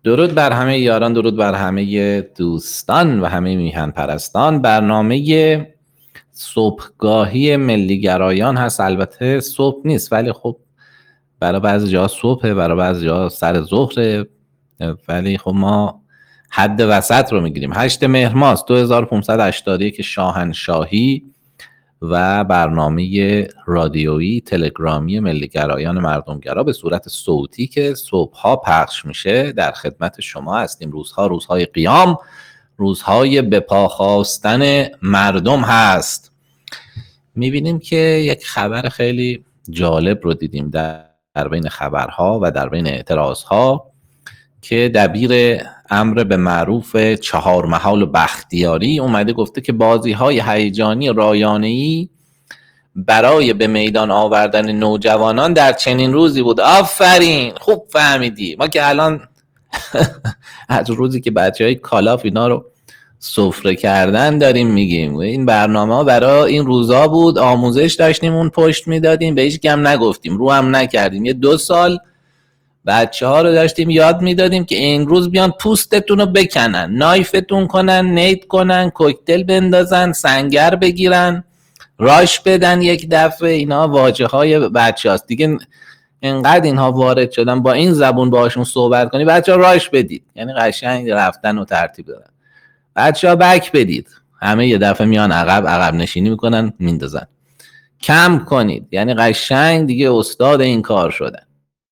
درود بر همه یاران، درود بر همه دوستان و همه میهن پرستان. برنامه صبحگاهی ملیگرایان هست. البته صبح نیست، ولی خب برای بعضی جا صبحه، برای بعضی جا سر ظهره، ولی خب ما حد وسط رو میگیریم. 8 مهر ماست 2581 شاهنشاهی و برنامه رادیویی تلگرامی ملیگرایان مردمگرا به صورت صوتی که صبحها پخش میشه در خدمت شما هستیم. روزها روزهای قیام، روزهای به پا خواستن مردم هست. میبینیم که یک خبر خیلی جالب رو دیدیم در بین خبرها و در بین اعتراضها که دبیر امر به معروف 4 محال بختیاری اومده گفته که بازی‌های هیجانی رایانه‌ای برای به میدان آوردن نوجوانان در چنین روزی بود. آفرین، خوب فهمیدی. ما که الان از روزی که بچه‌های کالاف اینا رو سفره کردن داریم میگیم این برنامه ها برای این روزا بود، آموزش داشتیم، اون پشت میدادیم، به هیچ کم نگفتیم، رو هم نکردیم. یه 2 سال بچه ها رو داشتیم یاد میدادیم که این روز بیان پوستتون رو بکنن، نایفتون کنن، نیت کنن، کوکتل بندازن، سنگر بگیرن، راش بدن یک دفعه. اینا واجه های بچه هاست دیگه. اینقدر اینها وارد شدن با این زبون باشون صحبت کنی بچه ها راش بدید، یعنی قشنگ رفتن و ترتیب دادن. بچه ها بک بدید، همه یه دفعه میان عقب نشینی میکنن میندازن. کم کنید، یعنی قشنگ دیگه استاد این کار شدن.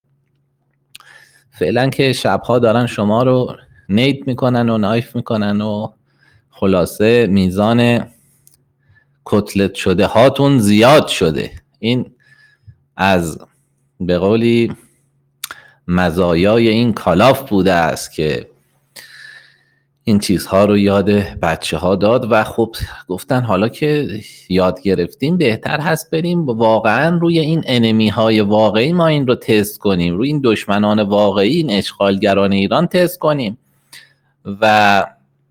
فعلا که شبها دارن شما رو نیت میکنن و نایف میکنن و خلاصه میزان کتلت شده هاتون زیاد شده. این از به قولی مزایای این کالاف بوده است که این چیزها رو یاد بچه ها داد و خب گفتن حالا که یاد گرفتیم بهتر هست بریم واقعا روی این انمی های واقعی ما این رو تست کنیم، روی این دشمنان واقعی، این اشغالگران ایران تست کنیم. و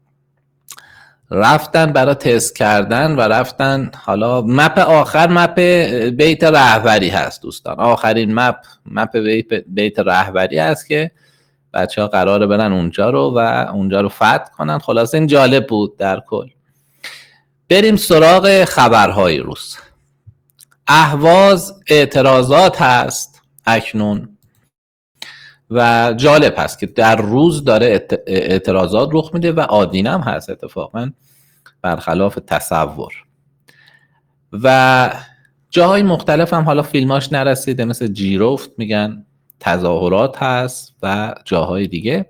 رفتن برای تست کردن و رفتن. حالا مپ آخر مپ بیت رهبری هست دوستان، آخرین مپ بیت رهبری هست که بچه ها قراره برن اونجا رو و اونجا رو فتح کنن. خلاصه این جالب بود در کل. بریم سراغ خبرهای روز. اهواز اعتراضات هست اکنون و جالب هست که در روز داره اعتراضات رخ میده و آدینم هست اتفاقا برخلاف تصور. و جاهای مختلف هم حالا فیلماش نرسیده، مثل جیرفت میگن تظاهرات هست و جاهای دیگه.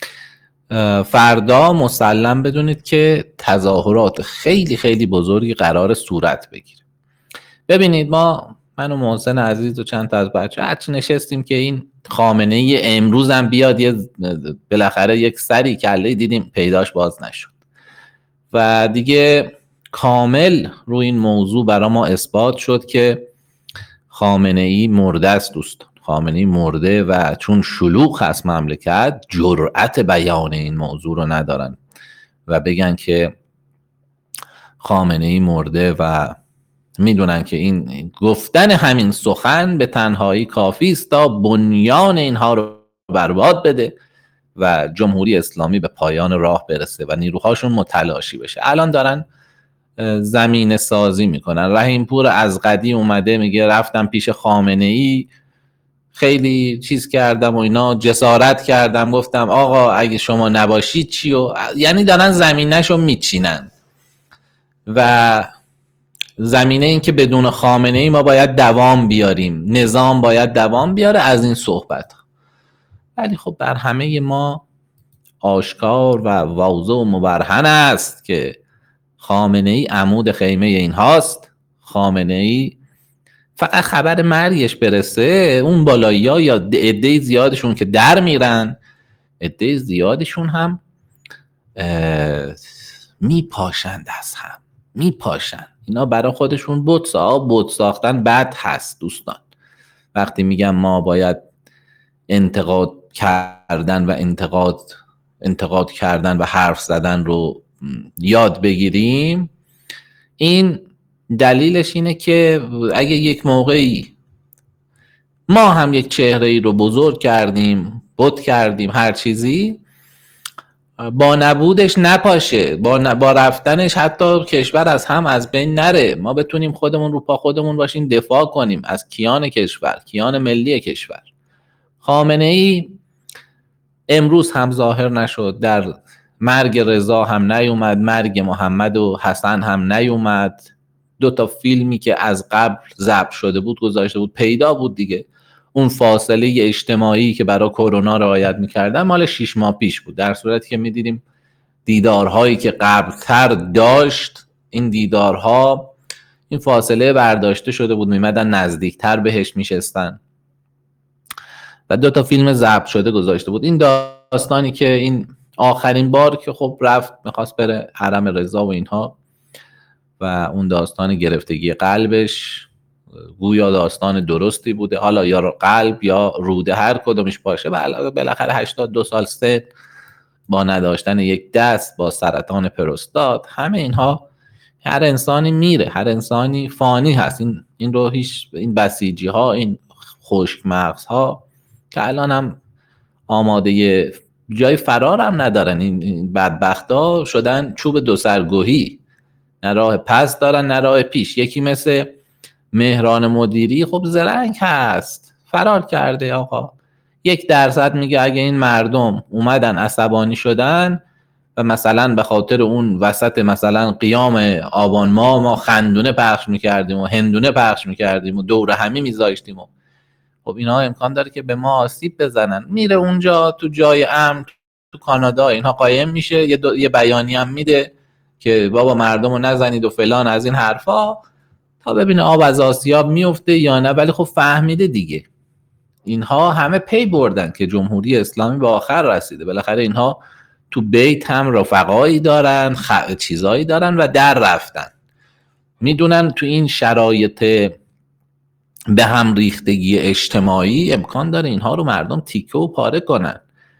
فردا مسلم بدونید که تظاهرات خیلی خیلی بزرگی قرار صورت بگیره. ببینید من و محسن عزیز و چند تا از بچه هرچی نشستیم که این خامنه ای امروز هم بیاد، یه بالاخره یک سری کله دیدیم پیداش باز نشد و دیگه کامل روی این موضوع برای ما اثبات شد که خامنه ای مرده است دوستان. خامنه ای مرده و چون شلوغ هست مملکت جرأت بیان این موضوع رو ندارن و بگن که خامنه ای مرده و میدونن که این گفتن همین سخن به تنهایی کافی است تا بنیان اینها رو برباد بده و جمهوری اسلامی به پایان راه برسه و نیروهاشون متلاشی بشه. الان دارن زمینه سازی میکنن. رحیمپور از قدی اومده میگه رفتم پیش خامنه ای خیلی چیز کردم و اینا، جسارت کردم، گفتم آقا اگه شما نباشید چی؟ یعنی دارن زمینه‌شو میچینن و زمینه این که بدون خامنه ای ما باید دوام بیاریم، نظام باید دوام بیاره، از این صحبت. ولی خب بر همه ما آشکار و واضح و مبرهن است که خامنه ای عمود خیمه این هاست. خامنه ای فقط خبر مرگش برسه اون بالایی ها یا عده زیادشون که در میرن، عده زیادشون هم میپاشند از هم، میپاشند. اینا برای خودشون بت ساختن بد هست دوستان. وقتی میگم ما باید انتقاد کردن و انتقاد کردن و حرف زدن رو یاد بگیریم، این دلیلش اینه که اگه یک موقعی ما هم یک چهره ای رو بزرگ کردیم، بت کردیم، هر چیزی، با نبودش نپاشه، با رفتنش حتی کشور از بین نره، ما بتونیم خودمون رو پا خودمون باشیم، دفاع کنیم از کیان کشور، کیان ملی کشور. خامنه ای امروز هم ظاهر نشد، در مرگ رضا هم نیومد، مرگ محمد و حسن هم نیومد. 2 فیلمی که از قبل ضبط شده بود گذاشته بود، پیدا بود دیگه. اون فاصله اجتماعی که برای کرونا رعایت میکردن مال 6 ماه پیش بود، در صورتی که میدیدیم دیدارهایی که قبلتر داشت، این دیدارها این فاصله برداشته شده بود، میمدن نزدیکتر بهش میشستن و 2 فیلم ضبط شده گذاشته بود. این داستانی که این آخرین بار که خب رفت میخواست بره حرم رضا و اینها و اون داستان گرفتگی قلبش گویا داستان درستی بوده، حالا یا قلب یا روده هر کدومش باشه، بالاخره 82 سال سن با نداشتن یک دست، با سرطان پروستات، همه اینها هر انسانی میره، هر انسانی فانی هست. این رو هیچ، این بسیجی ها، این خشک مغز ها که الان هم آماده جای فرار هم ندارن، این بدبخت ها شدن چوب 2 سرگوهی، نه راه پس دارن نه راه پیش. یکی مثل مهران مدیری خب زرنگ هست، فرار کرده آقا. 1% میگه اگه این مردم اومدن عصبانی شدن و مثلا به خاطر اون وسط مثلا قیام آبان ما خندونه پخش میکردیم و هندونه پخش میکردیم و دور همی میذاشتیم و خب اینا امکان داره که به ما آسیب بزنن. میره اونجا تو جای امن تو کانادا اینها قایم میشه، یه بیانی هم میده که بابا مردم رو نزنید و فلان از این حرفا، تا ببینه آب از آسیاب میفته یا نه. ولی خب فهمیده دیگه، اینها همه پی بردن که جمهوری اسلامی به آخر رسیده. بالاخره اینها تو بیت هم رفقایی دارن، چیزایی دارن و در رفتن، میدونن تو این شرایط به هم ریختگی اجتماعی امکان داره اینها رو مردم تیکه و پاره کنن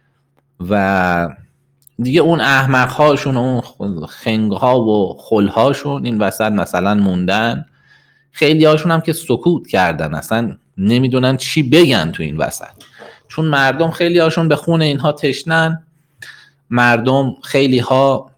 و دیگه اون احمق هاشون، اون خنگ ها و خل هاشون این وسط مثلا موندن. خیلی هاشون هم که سکوت کردن، اصلا نمیدونن چی بگن تو این وسط، چون مردم خیلی هاشون به خون اینها تشنن. مردم خیلی ها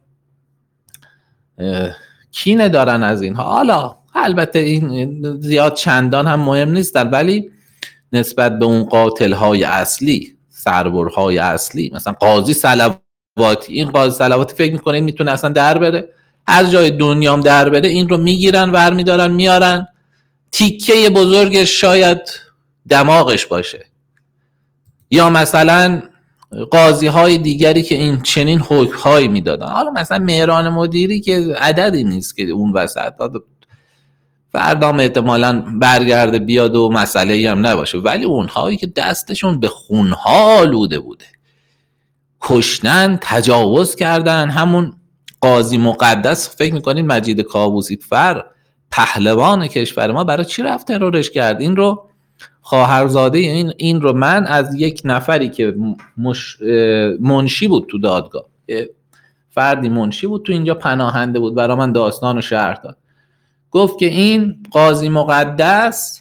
کینه دارن از اینها. حالا البته این زیاد چندان هم مهم نیستن، ولی نسبت به اون قاتل های اصلی، سربرهای اصلی، مثلا قاضی صلواتی، این قاضی صلواتی فکر میکنه این میتونه اصلا در بره؟ از جای دنیام در بره این رو میگیرن برمیدارن میارن، تیکه بزرگش شاید دماغش باشه. یا مثلا قاضی های دیگری که این چنین حکم هایی میدادن، حالا مثلا مهران مدیری که عددی نیست که اون وسط فردام احتمالاً برگرده بیاد و مسئله هم نباشه، ولی اونهایی که دستشون به خونها آلوده بوده، کشتن، تجاوز کردن. همون قاضی مقدس فکر میکنین مجید کاووسی فر پهلوان کشور ما برای چی رفت ترورش کرد؟ این رو خواهرزاده این رو من از یک نفری که منشی بود تو دادگاه، فردی منشی بود تو اینجا پناهنده بود، برای من داستان و شرح داد. گفت که این قاضی مقدس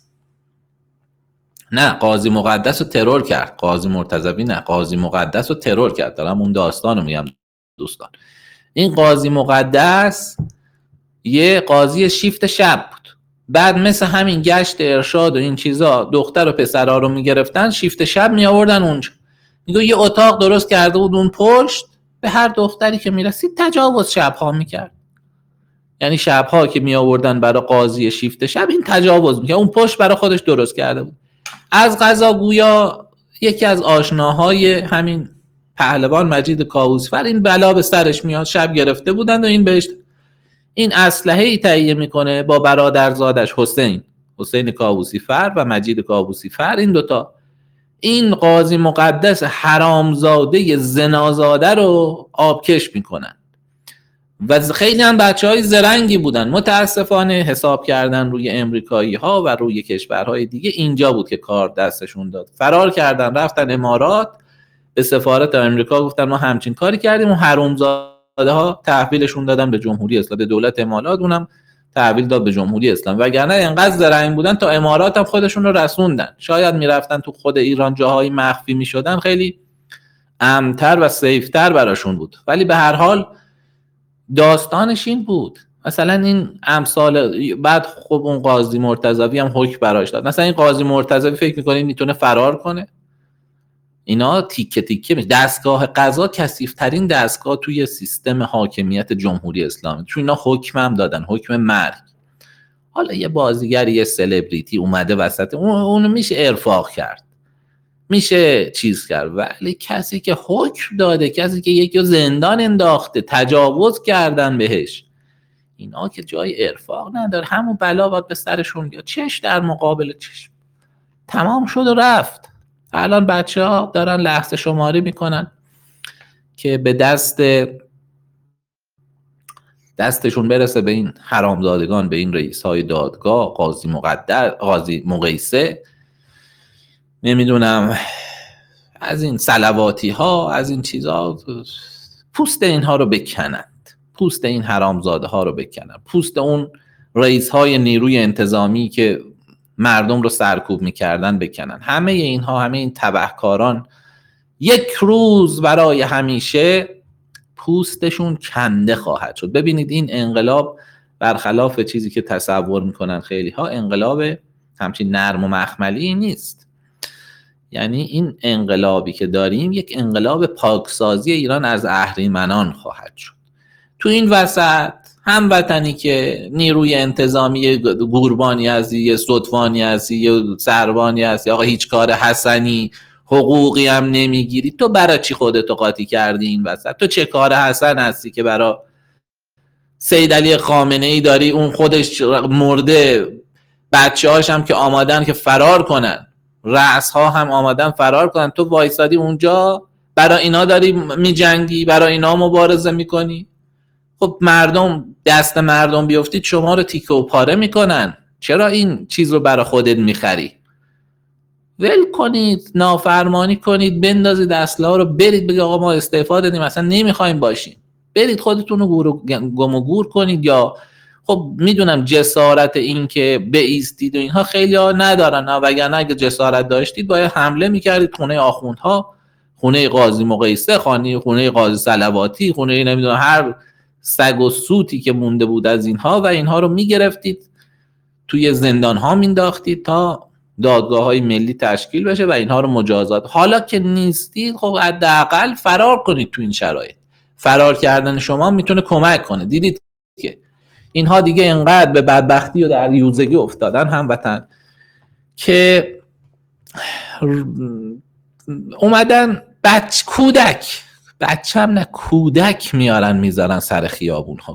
رو ترور کرد، قاضی مرتضوی نه، قاضی مقدس رو ترور کرد. دارم اون داستان رو میگم دوستان. این قاضی مقدس یه قاضی شیفت شب بود، بعد مثل همین گشت ارشاد و این چیزا دختر و پسرها رو میگرفتن شیفت شب می آوردن اونجا. میگه یه اتاق درست کرده بود اون پشت، به هر دختری که میرسید تجاوز شبها میکرد. یعنی شبها که می آوردن برای قاضی شیفت شب این تجاوز میکرد، اون پشت برای خودش درست کرده بود. از قضا گویا یکی از آشناهای همین پهلوان مجید کاووسی‌فر این بلا به سرش میاد، شب گرفته بودن و این بهش این اسلحه‌ای تهیه میکنه با برادرزادش حسین کاووسی‌فر و مجید کاووسی‌فر. این دوتا این قاضی مقدس حرامزاده زنازاده رو آبکش میکنن و خیلی هم بچه‌های زرنگی بودن. متاسفانه حساب کردن روی امریکایی‌ها و روی کشورهای دیگه اینجا بود که کار دستشون داد. فرار کردن رفتن امارات، به سفارت امریکا گفتن ما همچین کاری کردیم و حرومزاده‌ها تحویلشون دادن به جمهوری اسلامی، دولت امارات اونم تحویل داد به جمهوری اسلامی. وگرنه انقدر زرنگ بودن تا امارات هم خودشون رو رسوندن. شاید میرفتن تو خود ایران جاهای مخفی میشدن، خیلی امن‌تر و سیفتر براشون بود. ولی به هر حال داستانش این بود. مثلا این امثال بعد خب اون قاضی مرتضوی هم حکم براش داد. مثلا این قاضی مرتضوی فکر می‌کنید میتونه فرار کنه؟ اینا تیکه تیکه میشه. دستگاه قضا کثیف‌ترین دستگاه توی سیستم حاکمیت جمهوری اسلامی. چون اینا حکم هم دادن، حکم مرگ. حالا یه بازیگر، یه سلبریتی اومده وسط، اونو میشه ارفاق کرد، میشه چیز کرد، ولی کسی که حکم داده، کسی که یکی زندان انداخته، تجاوز کردن بهش، اینا که جای ارفاق نداره. همون بلا باید به سرشون بیاد. چش در مقابل چش. تمام شد و رفت. الان بچه ها دارن لحظه شماری میکنن که به دستشون برسه به این حرامزادگان، به این رئیس های دادگاه، قاضی مقدر، قاضی مقیسه، نمیدونم از این صلواتی ها، از این چیزا، پوست اینها رو بکنند، پوست این حرامزاده ها رو بکنند، پوست اون رئیس های نیروی انتظامی که مردم رو سرکوب میکردن بکنن. همه اینها، همه این تبهکاران یک روز برای همیشه پوستشون کنده خواهد شد. ببینید این انقلاب برخلاف چیزی که تصور میکنن خیلی ها، انقلاب همچین نرم و مخملی نیست. یعنی این انقلابی که داریم یک انقلاب پاکسازی ایران از اهریمنان خواهد شد. تو این وسط هموطنی که نیروی انتظامی گوربانی هستی، یا صدفانی هستی، یا سروانی هستی، آقا هیچ کار حسنی، حقوقی هم نمیگیری، تو برای چی خودتو قاطی کردی این وسط؟ تو چه کار حسن هستی که برای سید علی خامنه ای داری، اون خودش مرده، بچه هاش هم که آمادن که فرار کنن، رأس ها هم آمادن فرار کنن، تو وایسادی اونجا برای اینا داری میجنگی، برای اینا مبارزه میکنی؟ خب مردم، دست مردم بیفتید شما رو تیکه و پاره میکنن. چرا این چیز رو برای خودت میخری؟ ول کنید، نافرمانی کنید، بندازید اسلحه رو، برید بگید آقا ما استعفا دادیم، اصلا نمیخوایم باشیم، برید خودتون رو گم و گور کنید. یا خب میدونم جسارت این که بایستید و اینها خیلی ها ندارن، وگرنه اگه جسارت داشتید باید حمله میکردید خونه آخوندها، خونه قاضی مقیسه، خونه قاضی صلواتی، خونه نمیدونم هر سگ و سوتی که مونده بود از اینها، و اینها رو میگرفتید توی زندان ها مینداختید تا دادگاه های ملی تشکیل بشه و اینها رو مجازات. حالا که نیستید، خب حداقل فرار کنید. تو این شرایط فرار کردن شما میتونه کمک کنه. دیدید که اینها دیگه انقدر به بدبختی و در یوزگی افتادن هموطن که اومدن بچه هم نه، کودک میارن میذارن سر خیابون ها،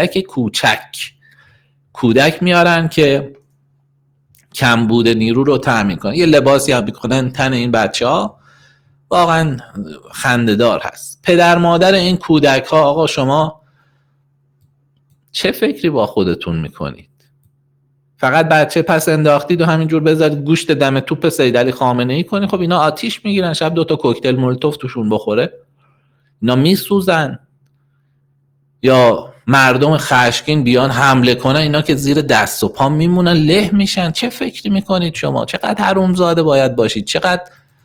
کودک میارن که کمبود نیرو رو تامین کنن. یه لباسی هم میکنن تن این بچه ها، واقعا خنده‌دار هست. پدر مادر این کودک ها، آقا شما چه فکری با خودتون میکنید؟ فقط بچه پس انداختید و همینجور بذارید گوشت دم توپ سید علی خامنه ای کنید؟ خب اینا آتیش میگیرن، شب 2 تا کوکتل مولوتوف توشون بخوره اینا میسوزن. یا مردم خشمگین بیان حمله کنن، اینا که زیر دست و پا میمونن، له میشن. چه فکری میکنید شما؟ چقدر حرومزاده باید باشید؟ چقدر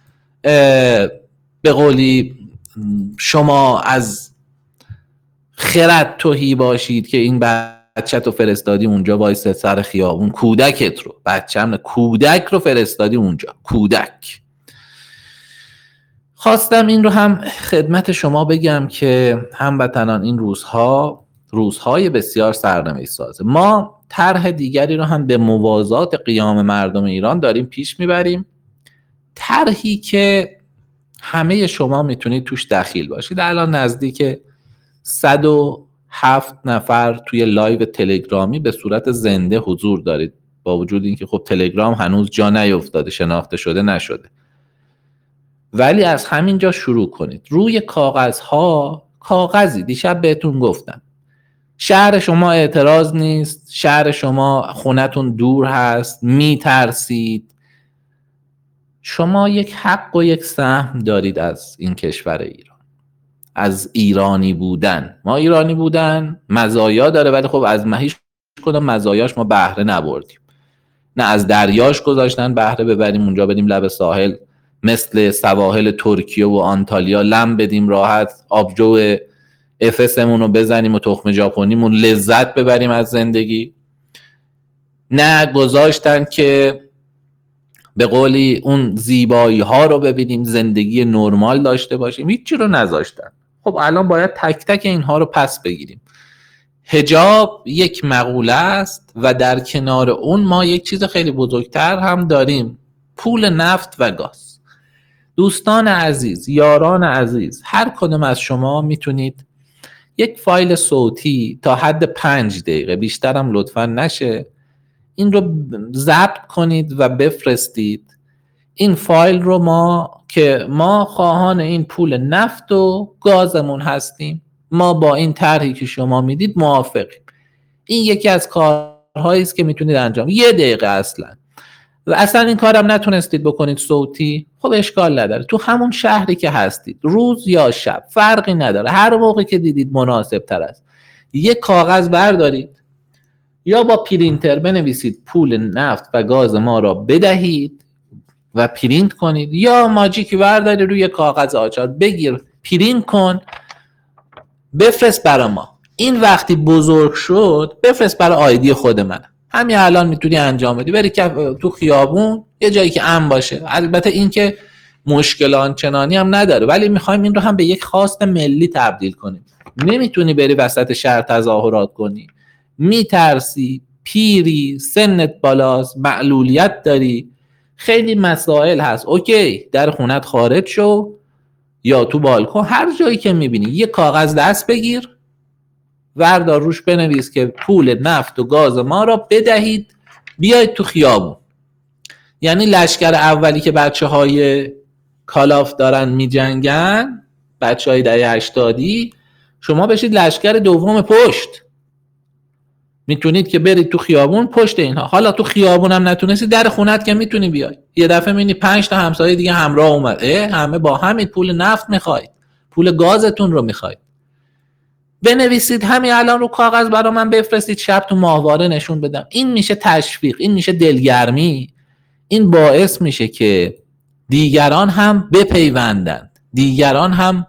به قولی شما از خرد تهی باشید که این بچه تو فرستادی اونجا وایسه سر خیابون، کودکت رو، کودک رو فرستادی اونجا، کودک. خواستم این رو هم خدمت شما بگم که هموطنان این روزهای بسیار سرنوشت سازه. ما طرح دیگری رو هم به موازات قیام مردم ایران داریم پیش میبریم، طرحی که همه شما میتونید توش دخیل باشید. الان نزدیک 107 نفر توی لایو تلگرامی به صورت زنده حضور دارید، با وجود اینکه خب تلگرام هنوز جا نیفتاده، شناخته شده نشده، ولی از همینجا شروع کنید. روی کاغذی دیشب بهتون گفتم، شهر شما اعتراض نیست، شهر شما خونتون دور هست، میترسید، شما یک حق و یک سهم دارید از این کشور ایران، از ایرانی بودن. ما ایرانی بودن مزایا داره، ولی خب از هیچ کدوم مزایاش ما بهره نبردیم. نه از دریاش گذاشتن بهره ببریم اونجا بریم لب ساحل مثل سواحل ترکیه و آنتالیا لم بدیم راحت، آبجو افسمون رو بزنیم و تخم ژاپنیمون لذت ببریم از زندگی. نه گذاشتن که به قولی اون زیبایی ها رو ببینیم، زندگی نرمال داشته باشیم، هیچی رو نذاشتن. خب الان باید تک تک اینها رو پس بگیریم. حجاب یک مقوله است و در کنار اون ما یک چیز خیلی بزرگتر هم داریم، پول نفت و گاز. دوستان عزیز، یاران عزیز، هر کدوم از شما میتونید یک فایل صوتی تا حد 5 دقیقه، بیشترم لطفا نشه، این رو ضبط کنید و بفرستید. این فایل رو ما خواهان این پول نفت و گازمون هستیم، ما با این طرحی که شما میدید موافقیم. این یکی از کارهایی است که میتونید انجام، 1 دقیقه اصلا. و اصلا این کارم نتونستید بکنید صوتی، خب اشکال نداره، تو همون شهری که هستید، روز یا شب فرقی نداره، هر موقع که دیدید مناسب تر است، یک کاغذ بردارید یا با پرینتر بنویسید پول نفت و گاز ما را بدهید و پرینت کنید، یا ماجیکی بردارید روی کاغذ آچار بگیر پرینت کن بفرست برای ما. این وقتی بزرگ شد بفرست برای آیدی خود من، همین الان میتونی انجام بدی، بری تو خیابون یه جایی که امن باشه. البته این که مشکل آنچنانی هم نداره، ولی میخوایم این رو هم به یک خواست ملی تبدیل کنیم. نمیتونی بری وسط شهر تظاهرات کنی، میترسی، پیری، سنت بالاست، معلولیت داری، خیلی مسائل هست. اوکی، در خونت خارج شو یا تو بالکن، هر جایی که میبینی یه کاغذ دست بگیر، وردار روش بنویس که پول نفت و گاز ما را بدهید، بیاید تو خیابون. یعنی لشکر اولی که بچه های کالاف دارن میجنگن، بچه های دهه 80، شما بشید لشکر دوم پشت، میتونید که برید تو خیابون پشت اینها. حالا تو خیابون هم نتونستی، در خونت که میتونی بیای، یه دفعه میبینی 5 تا همسایه دیگه همراه اومد، همه با همین پول نفت میخواید، پول گازتون رو میخواید، بنویسید همین الان رو کاغذ برای من بفرستید، شب تو ماهواره نشون بدم. این میشه تشویق، این میشه دلگرمی، این باعث میشه که دیگران هم بپیوندند، دیگران هم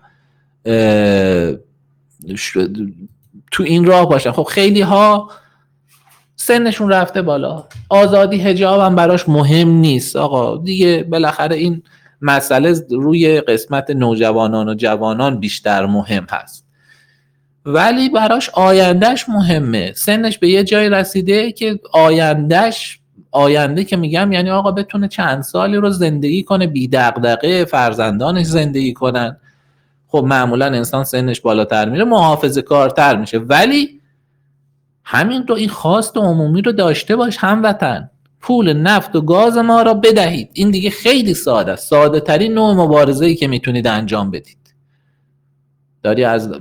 تو این راه باشن. خب خیلی ها سنشون رفته بالا، آزادی حجاب هم براش مهم نیست آقا دیگه، بالاخره این مسئله روی قسمت نوجوانان و جوانان بیشتر مهم هست، ولی براش آیندهش مهمه. سنش به یه جای رسیده که آینده که میگم یعنی آقا بتونه چند سالی رو زندگی کنه بی دغدغه، فرزندانش زندگی کنن. خب معمولا انسان سنش بالاتر میره محافظه کارتر میشه، ولی همین رو، این خواست عمومی رو داشته باش هموطن، پول نفت و گاز ما را بدهید. این دیگه خیلی ساده است، ساده ترین نوع مبارزه‌ای که میتونید انجام بدید. داری از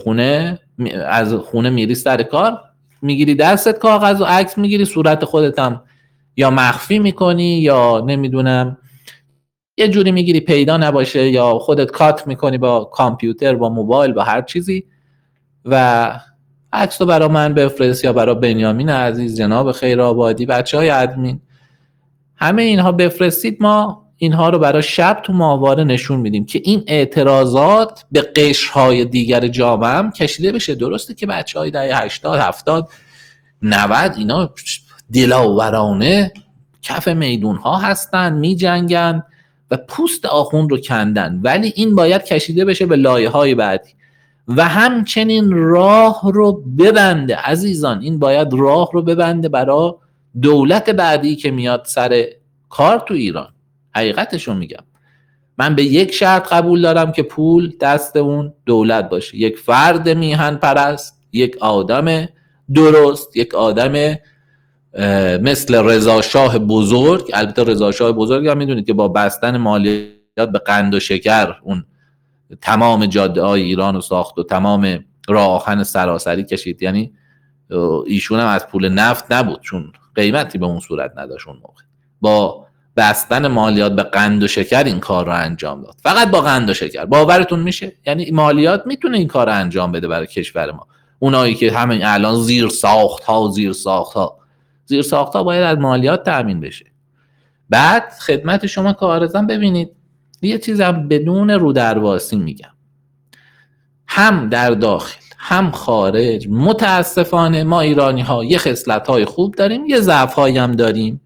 خونه میری سر کار، میگیری دستت کاغذ و عکس میگیری، صورت خودت هم یا مخفی میکنی یا نمیدونم یه جوری میگیری پیدا نباشه، یا خودت کات میکنی با کامپیوتر، با موبایل، با هر چیزی، و عکس رو برای من بفرست یا برای بنیامین عزیز، جناب خیرآبادی، بچهای ادمین، همه اینها بفرستید. ما اینها رو برای شب تو ماهواره نشون میدیم که این اعتراضات به قشرهای دیگر جامعه هم کشیده بشه. درسته که بچهای دهه 80 70 90 اینا دلاورانه کف میدون ها هستن، می جنگن و پوست آخوند رو کندن، ولی این باید کشیده بشه به لایه های بعدی و همچنین راه رو ببنده. عزیزان این باید راه رو ببنده برای دولت بعدی که میاد سر کار تو ایران. حقیقتشو میگم، من به یک شرط قبول دارم که پول دست اون دولت باشه، یک فرد میهن پرست، یک آدم درست، یک آدم مثل رضا شاه بزرگ. البته رضا شاه بزرگ هم میدونید که با بستن مالیات به قند و شکر اون تمام جاده های ایران رو ساخت و تمام راه آهن سراسری کشید، یعنی ایشون هم از پول نفت نبود چون قیمتی به اون صورت نداشت اون موقع، با بستن مالیات به قند و شکر این کار رو انجام داد. فقط با قند و شکر، باورتون میشه؟ یعنی مالیات میتونه این کار رو انجام بده برای کشور ما. اونایی که همین الان زیر ساخت ها باید از مالیات تأمین بشه. بعد خدمت شما کارزن ببینید یه چیز هم بدون رودرواسی میگم، هم در داخل هم خارج متاسفانه ما ایرانی ها یه خصلت های خوب داریم، یه ضعف هایی هم داریم.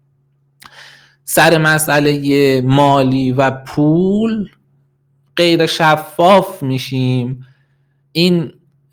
سر مسئله مالی و پول غیر شفاف میشیم. این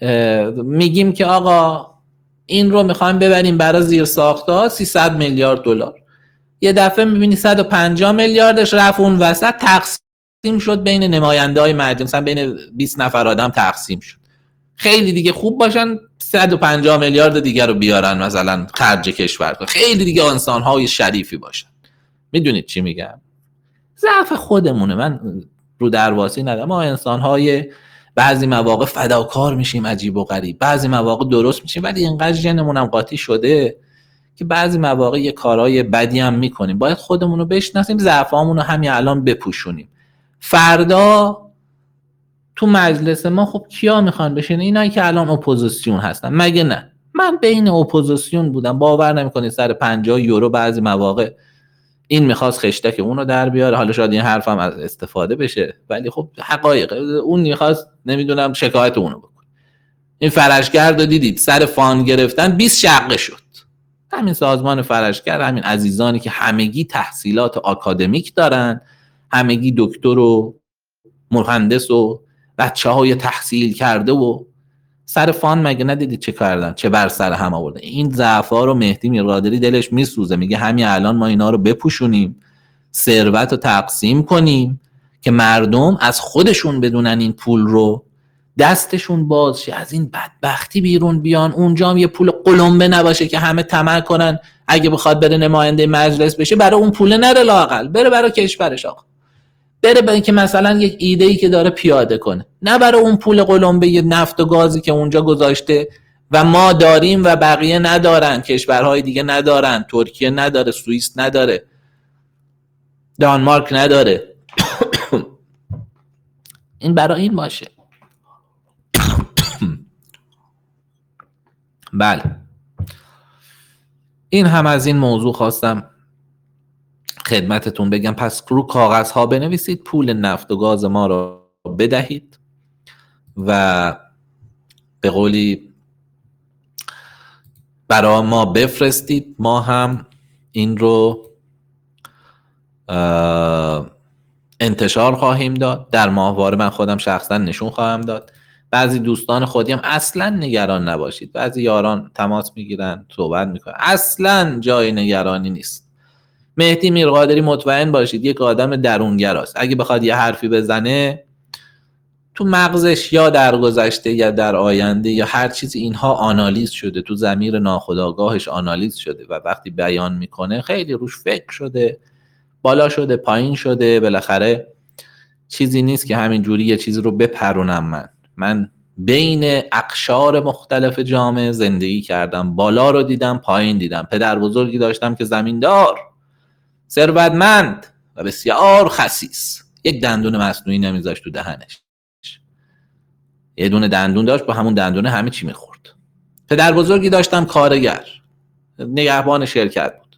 میگیم که آقا این رو میخوایم ببریم برای زیر ساخت‌ها 300 میلیارد دلار، یه دفعه میبینی 150 میلیاردش رفت اون وسط تقسیم شد بین نماینده‌های مجلس، مثلا بین 20 نفر آدم تقسیم شد. خیلی دیگه خوب باشن 150 میلیارد دیگه رو بیارن مثلا خرج کشور کنن، خیلی دیگه انسان‌های شریفی باشن. میدونید چی میگم؟ ضعف خودمونه. من رو درواسی ندارم، ما انسان‌های بعضی مواقع فداکار میشیم عجیب و غریب، بعضی مواقع درست میشیم، ولی اینقدر ژنمون هم قاطی شده که بعضی مواقع یه کارهای بدی هم میکنیم. باید خودمون رو بشناسیم، ضعفامون رو همین الان بپوشونیم. فردا تو مجلس ما خب کیا میخوان بشین؟ اینایی که الان اپوزیسیون هستن، مگه نه؟ من بین اپوزیسیون بودم، باور نمیکنید سر 50 یورو بعضی مواقع این میخواست خشتک اونو در بیاره. حالا شاید این حرفم از استفاده بشه، ولی خب حقایق. اون میخواست نمیدونم شکایت اونو بکنه. این فرشگرد رو دیدید سر فان گرفتن 20 شقه شد. همین سازمان فرشگرد، همین عزیزانی که همگی تحصیلات آکادمیک دارن، همگی دکتر و مهندس و بچه‌های تحصیل کرده و سر فان مگه ندیدید چه کردن، چه بر سر هم آوردن. این ضعفا رو مهدی میرقادری دلش میسوزه، میگه همین الان ما اینا رو بپوشونیم، ثروت رو تقسیم کنیم که مردم از خودشون بدونن این پول رو، دستشون باز شه، از این بدبختی بیرون بیان. اونجا هم یه پول قلمبه نباشه که همه طمع کنن اگه بخواد بره نماینده مجلس بشه برای اون پول نره، لااقل بره برای کشورش، آقا بره برای که مثلا یک ایده‌ای که داره پیاده کنه، نه برای اون پول قلمبه نفت و گازی که اونجا گذاشته و ما داریم و بقیه ندارن، کشورهای دیگه ندارن، ترکیه نداره، سوئیس نداره، دانمارک نداره. این برای این باشه. بله، این هم از این موضوع خواستم خدمتتون بگم. پس رو کاغذ ها بنویسید پول نفت و گاز ما رو بدهید و به قولی برای ما بفرستید، ما هم این رو انتشار خواهیم داد در ماهواره. من خودم شخصا نشون خواهم داد. بعضی دوستان خودی هم اصلا نگران نباشید، بعضی یاران تماس میگیرن صحبت میکنن، اصلا جای نگرانی نیست. مهدی میرقادری مطمئن باشید یک آدم درونگراست. اگه بخواد یه حرفی بزنه تو مغزش یا در گذشته یا در آینده یا هر چیزی اینها آنالیز شده، تو ضمیر ناخودآگاهش آنالیز شده و وقتی بیان میکنه خیلی روش فکر شده، بالا شده، پایین شده. بالاخره چیزی نیست که همین جوری یه چیزی رو بپرونم. من بین اقشار مختلف جامعه زندگی کردم، بالا رو دیدم، پایین دیدم. پدر بزرگی داشتم که زمیندار، ثروتمند و بسیار خسیس، یک دندون مصنوعی نمیذاشت تو دهنش، یه دونه دندون داشت، با همون دندونه همه چی میخورد. پدر بزرگی داشتم کارگر، نگهبان شرکت بود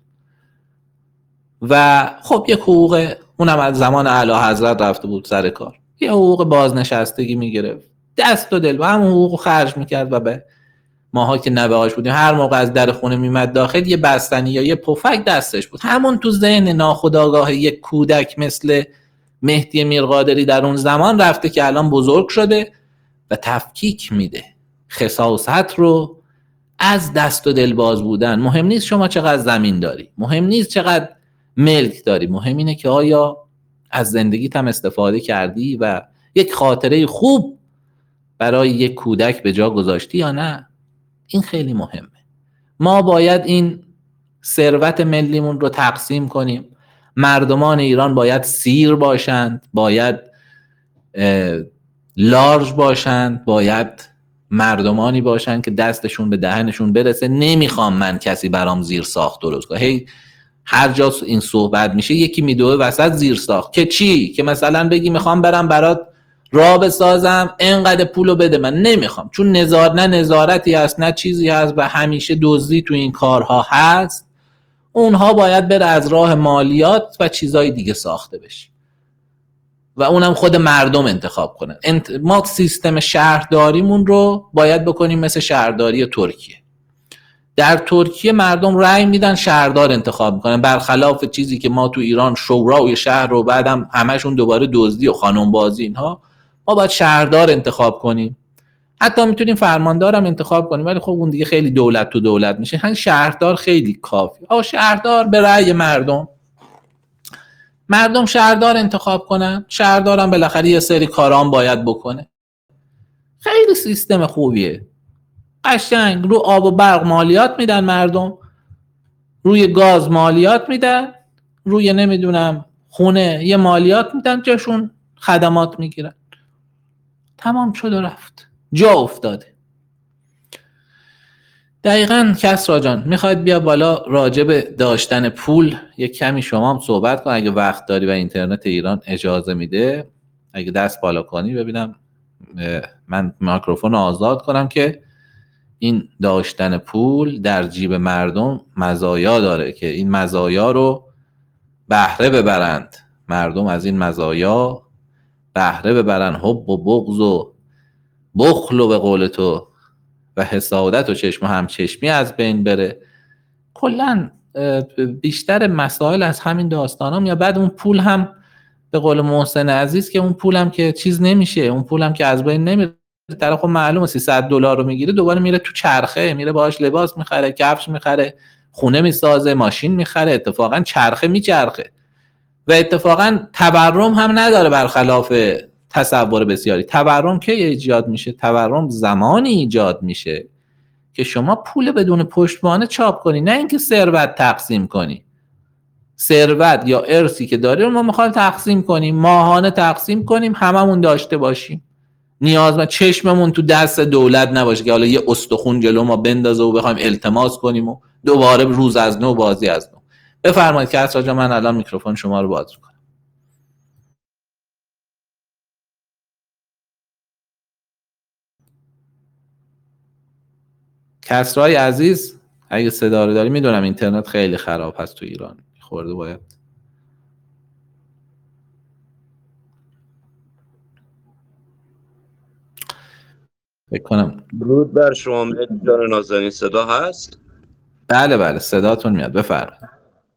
و خب یه حقوق، اونم از زمان اعلی حضرت رفته بود سر کار، یه حقوق بازنشستگی میگرفت، دست و دل و همون حقوق خرج میکرد و به ماها که نوه‌هاش بودیم هر موقع از در خونه میمد داخل یه بستنی یا یه پفک دستش بود. همون تو ذهن ناخودآگاه یک کودک مثل مهدی میرقادری در اون زمان رفته که الان بزرگ شده و تفکیک میده خساست رو از دست و دل باز بودن. مهم نیست شما چقدر زمین داری، مهم نیست چقدر ملک داری، مهم اینه که آیا از زندگیت هم استفاده کردی و یک خاطره خوب برای یک کودک به جا گذاشتی یا نه. این خیلی مهمه. ما باید این ثروت ملیمون رو تقسیم کنیم. مردمان ایران باید سیر باشند، باید لارج باشند، باید مردمانی باشند که دستشون به دهنشون برسه. نمیخوام من کسی برام زیر ساخت درست کنه. هی هر جا این صحبت میشه یکی میدوه وسط زیر ساخت که چی؟ که مثلا بگی میخوام برم برات راه بسازم اینقدر پولو بده. من نمیخوام، چون نه نظارتی هست نه چیزی هست و همیشه دزدی تو این کارها هست. اونها باید بره از راه مالیات و چیزای دیگه ساخته بشه. و اونم خود مردم انتخاب کنن. ما سیستم شهرداریمون رو باید بکنیم مثل شهرداری ترکیه. در ترکیه مردم رأی میدن، شهردار انتخاب میکنن، برخلاف چیزی که ما تو ایران شورای شهر رو بعدم همشون دوباره دزدی و خانم بازی اینها، ما باید شهردار انتخاب کنیم. حتی میتونیم فرماندارم انتخاب کنیم، ولی خب اون دیگه خیلی دولت تو دولت میشه. همین شهردار خیلی کافی. شهردار به رأی مردم شهردار انتخاب کنن، شهردارم بالاخره یه سری کارام باید بکنه. خیلی سیستم خوبیه، قشنگ. رو آب و برق مالیات میدن مردم، روی گاز مالیات میدن، روی نمیدونم خونه یه مالیات میدن، جاشون خدمات میگیرن. تمام شد و رفت، جا افتاده. دقیقاً. کسرا جان میخواید بیا بالا راجع به داشتن پول یک کمی شما هم صحبت کن اگه وقت داری و اینترنت ایران اجازه میده. اگه دست بالا کنی ببینم من میکروفون آزاد کنم که این داشتن پول در جیب مردم مزایا داره که این مزایا رو بهره ببرند. مردم از این مزایا بهره ببرن، حب و بغض و بخل و به قول تو و حسادت و چشم و همچشمی از بین بره. کلن بیشتر مسائل از همین داستانام. یا بعد اون پول هم به قول محسن عزیز که اون پول هم که چیز نمیشه، اون پول هم که از بین نمیره. طرف خب معلومه $300 رو میگیره، دوباره میره تو چرخه، میره باهاش لباس میخره، کفش میخره، خونه میسازه، ماشین میخره، اتفاقا چرخه میچرخه و اتفاقا تورم هم نداره. برخلاف تصور بسیاری، تورم که ایجاد میشه؟ تورم زمانی ایجاد میشه که شما پول بدون پشتوانه چاپ کنی، نه اینکه ثروت تقسیم کنی. ثروت یا ارثی که داری رو ما میخوایم تقسیم کنیم، ماهانه تقسیم کنیم، هممون داشته باشیم. نیازمند چشممون تو دست دولت نباشه که حالا یه استخون جلو ما بندازه و بخوایم التماس کنیم و دوباره روز از نو بازی از نو. بفرمایید کسرا جان، من الان میکروفون شما رو باز میکنم. کسرای عزیز اگه صدا رو داری، میدونم اینترنت خیلی خراب هست تو ایران، خورده باید فکر کنم. درود بر شما مهدی جان نازنین، صدا هست؟ بله صداتون میاد، بفرمایید.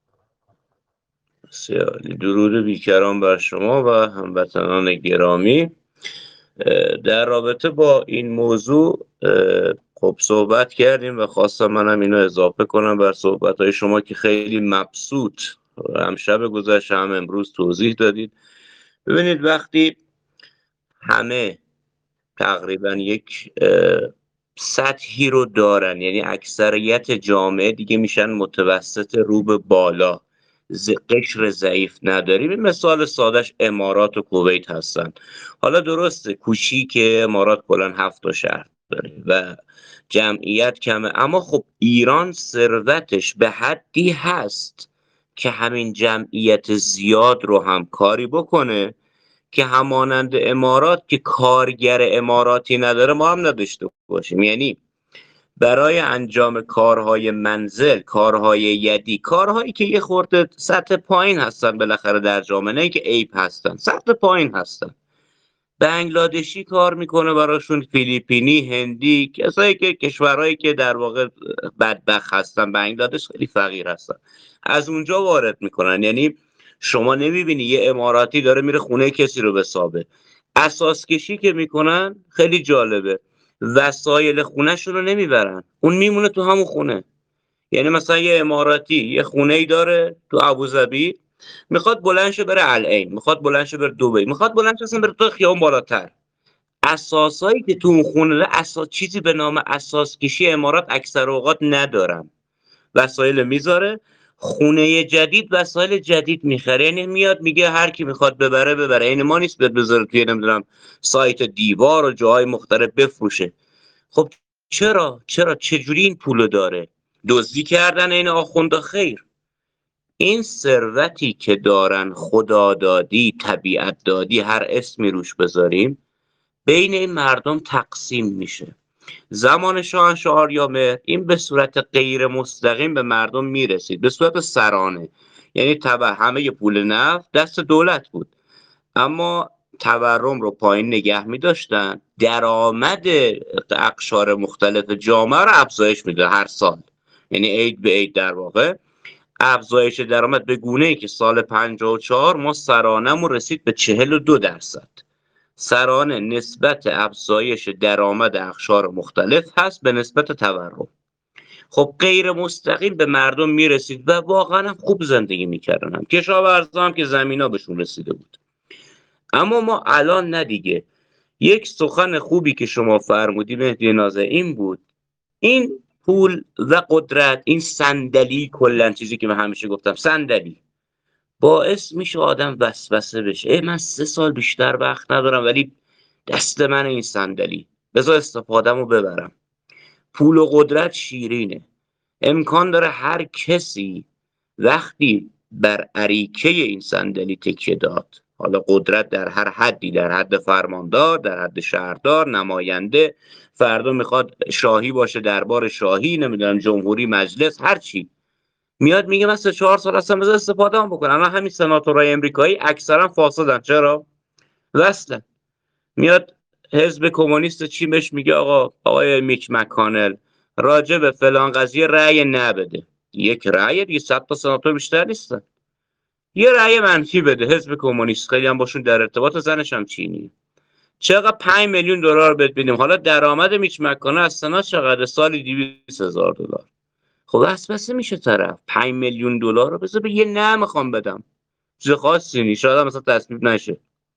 بسیاری درود بیکران بر شما و هموطنان گرامی. در رابطه با این موضوع خب صحبت کردیم و خواستم منم اینو اضافه کنم بر صحبت‌های شما که خیلی مبسوط هم شب گذشته هم امروز توضیح دادید. ببینید وقتی همه تقریبا یک سطحی رو دارن، یعنی اکثریت جامعه دیگه میشن متوسط رو به بالا، قشر ضعیف نداریم. این مثال سادش امارات و کویت هستن. حالا درسته کوچیک امارات کلن 7 شهر داره و جمعیت کمه، اما خب ایران ثروتش به حدی هست که همین جمعیت زیاد رو هم کاری بکنه که همانند امارات که کارگر اماراتی نداره ما هم نداشته باشیم. یعنی برای انجام کارهای منزل، کارهای یدی، کارهایی که یه خورده سطح پایین هستن بالاخره در جامعه، نه که عیب هستن، سطح پایین هستن، بنگلادشی کار میکنه براشون، فیلیپینی، هندی، کسایی که کشورهایی که در واقع بدبخت هستن، بنگلادش خیلی فقیر هستن، از اونجا وارد میکنن. یعنی شما نمیبینی یه اماراتی داره میره خونه کسی رو بسابه. اساس کشی که میکنن خیلی جالبه، وسایل خونهشون رو نمیبرن، اون میمونه تو همون خونه. یعنی مثلا یه اماراتی یه خونه ای داره تو ابوظبی، میخواد بلند شه بره العین، میخواد بلند شه بره دبی، میخواد بلند شه اصلا بره تو خیابون بالاتر. اساسایی که تو اون خونه چیزی به نام اساس کشی امارات اکثر اوقات ندارن. وسایل میذاره، خونه جدید وسایل جدید میخره، یعنی میاد میگه هر کی میخواد ببره. این ما نیست بیاد بذاره توی نمیدونم سایت دیوار و جاهای مختلف بفروشه. خب چجوری این پولو داره؟ دزدی کردن این آخوندا؟ خیر، این ثروتی که دارن، خدادادی، طبیعت دادی، هر اسمی روش بذاریم، بین این مردم تقسیم میشه. زمان شاهنشاه آریامهر این به صورت غیر مستقیم به مردم میرسید، به صورت سرانه، یعنی همه پول نفت دست دولت بود، اما تورم رو پایین نگه می داشتن، درآمد اقشار مختلف جامعه رو افزایش میده هر سال، یعنی عید به عید در واقع افزایش درآمد به گونه‌ای که سال 54 ما سرانه‌مون رسید به 42%. سرانه نسبت افزایش درآمد اقشار مختلف هست به نسبت تورم. خب غیر مستقیم به مردم میرسید و واقعا هم خوب زندگی میکردن، هم کشاورزا هم که زمینا بهشون رسیده بود. اما ما الان نه دیگه. یک سخن خوبی که شما فرمودی مهدی نازه این بود، این پول و قدرت، این صندلی، کلا چیزی که من همیشه گفتم صندلی باعث میشه آدم وسوسه بشه. من 3 سال بیشتر وقت ندارم ولی دست من این صندلی، بذار استفادهمو ببرم. پول و قدرت شیرینه، امکان داره هر کسی وقتی بر اریکه این صندلی تکیه داد، حالا قدرت در هر حدی، در حد فرماندار، در حد شهردار، نماینده، فردا میخواد شاهی باشه دربار شاهی، نمیدونم جمهوری، مجلس، هر چی، میاد میگه من 3-4 سال هستم بذار استفاده هم بکنم. الان همین سناتورهای امریکایی اکثرا فاسدن. چرا؟ وصلن. میاد حزب کمونیست چین بهش میگه آقای میچ مکانل راجع به فلان قضیه رأی نبده. یک رأی دیگه 100 تا سناتور بیشتر نیستن. یه رأی منفی بده. حزب کمونیست خیلی هم باشون در ارتباط، زنش هم چینی. چقدر 5 میلیون دلار بهت بدیم. حالا درآمد میچ مکانل از سنا چقدر؟ سالی 200,000 دلار. خب وسوسه میشه طرف. 5 میلیون دلار رو بذار به یه نه میخوام بدم. چیز خاصی نیست. شاید هم مثلا تصویب نشه.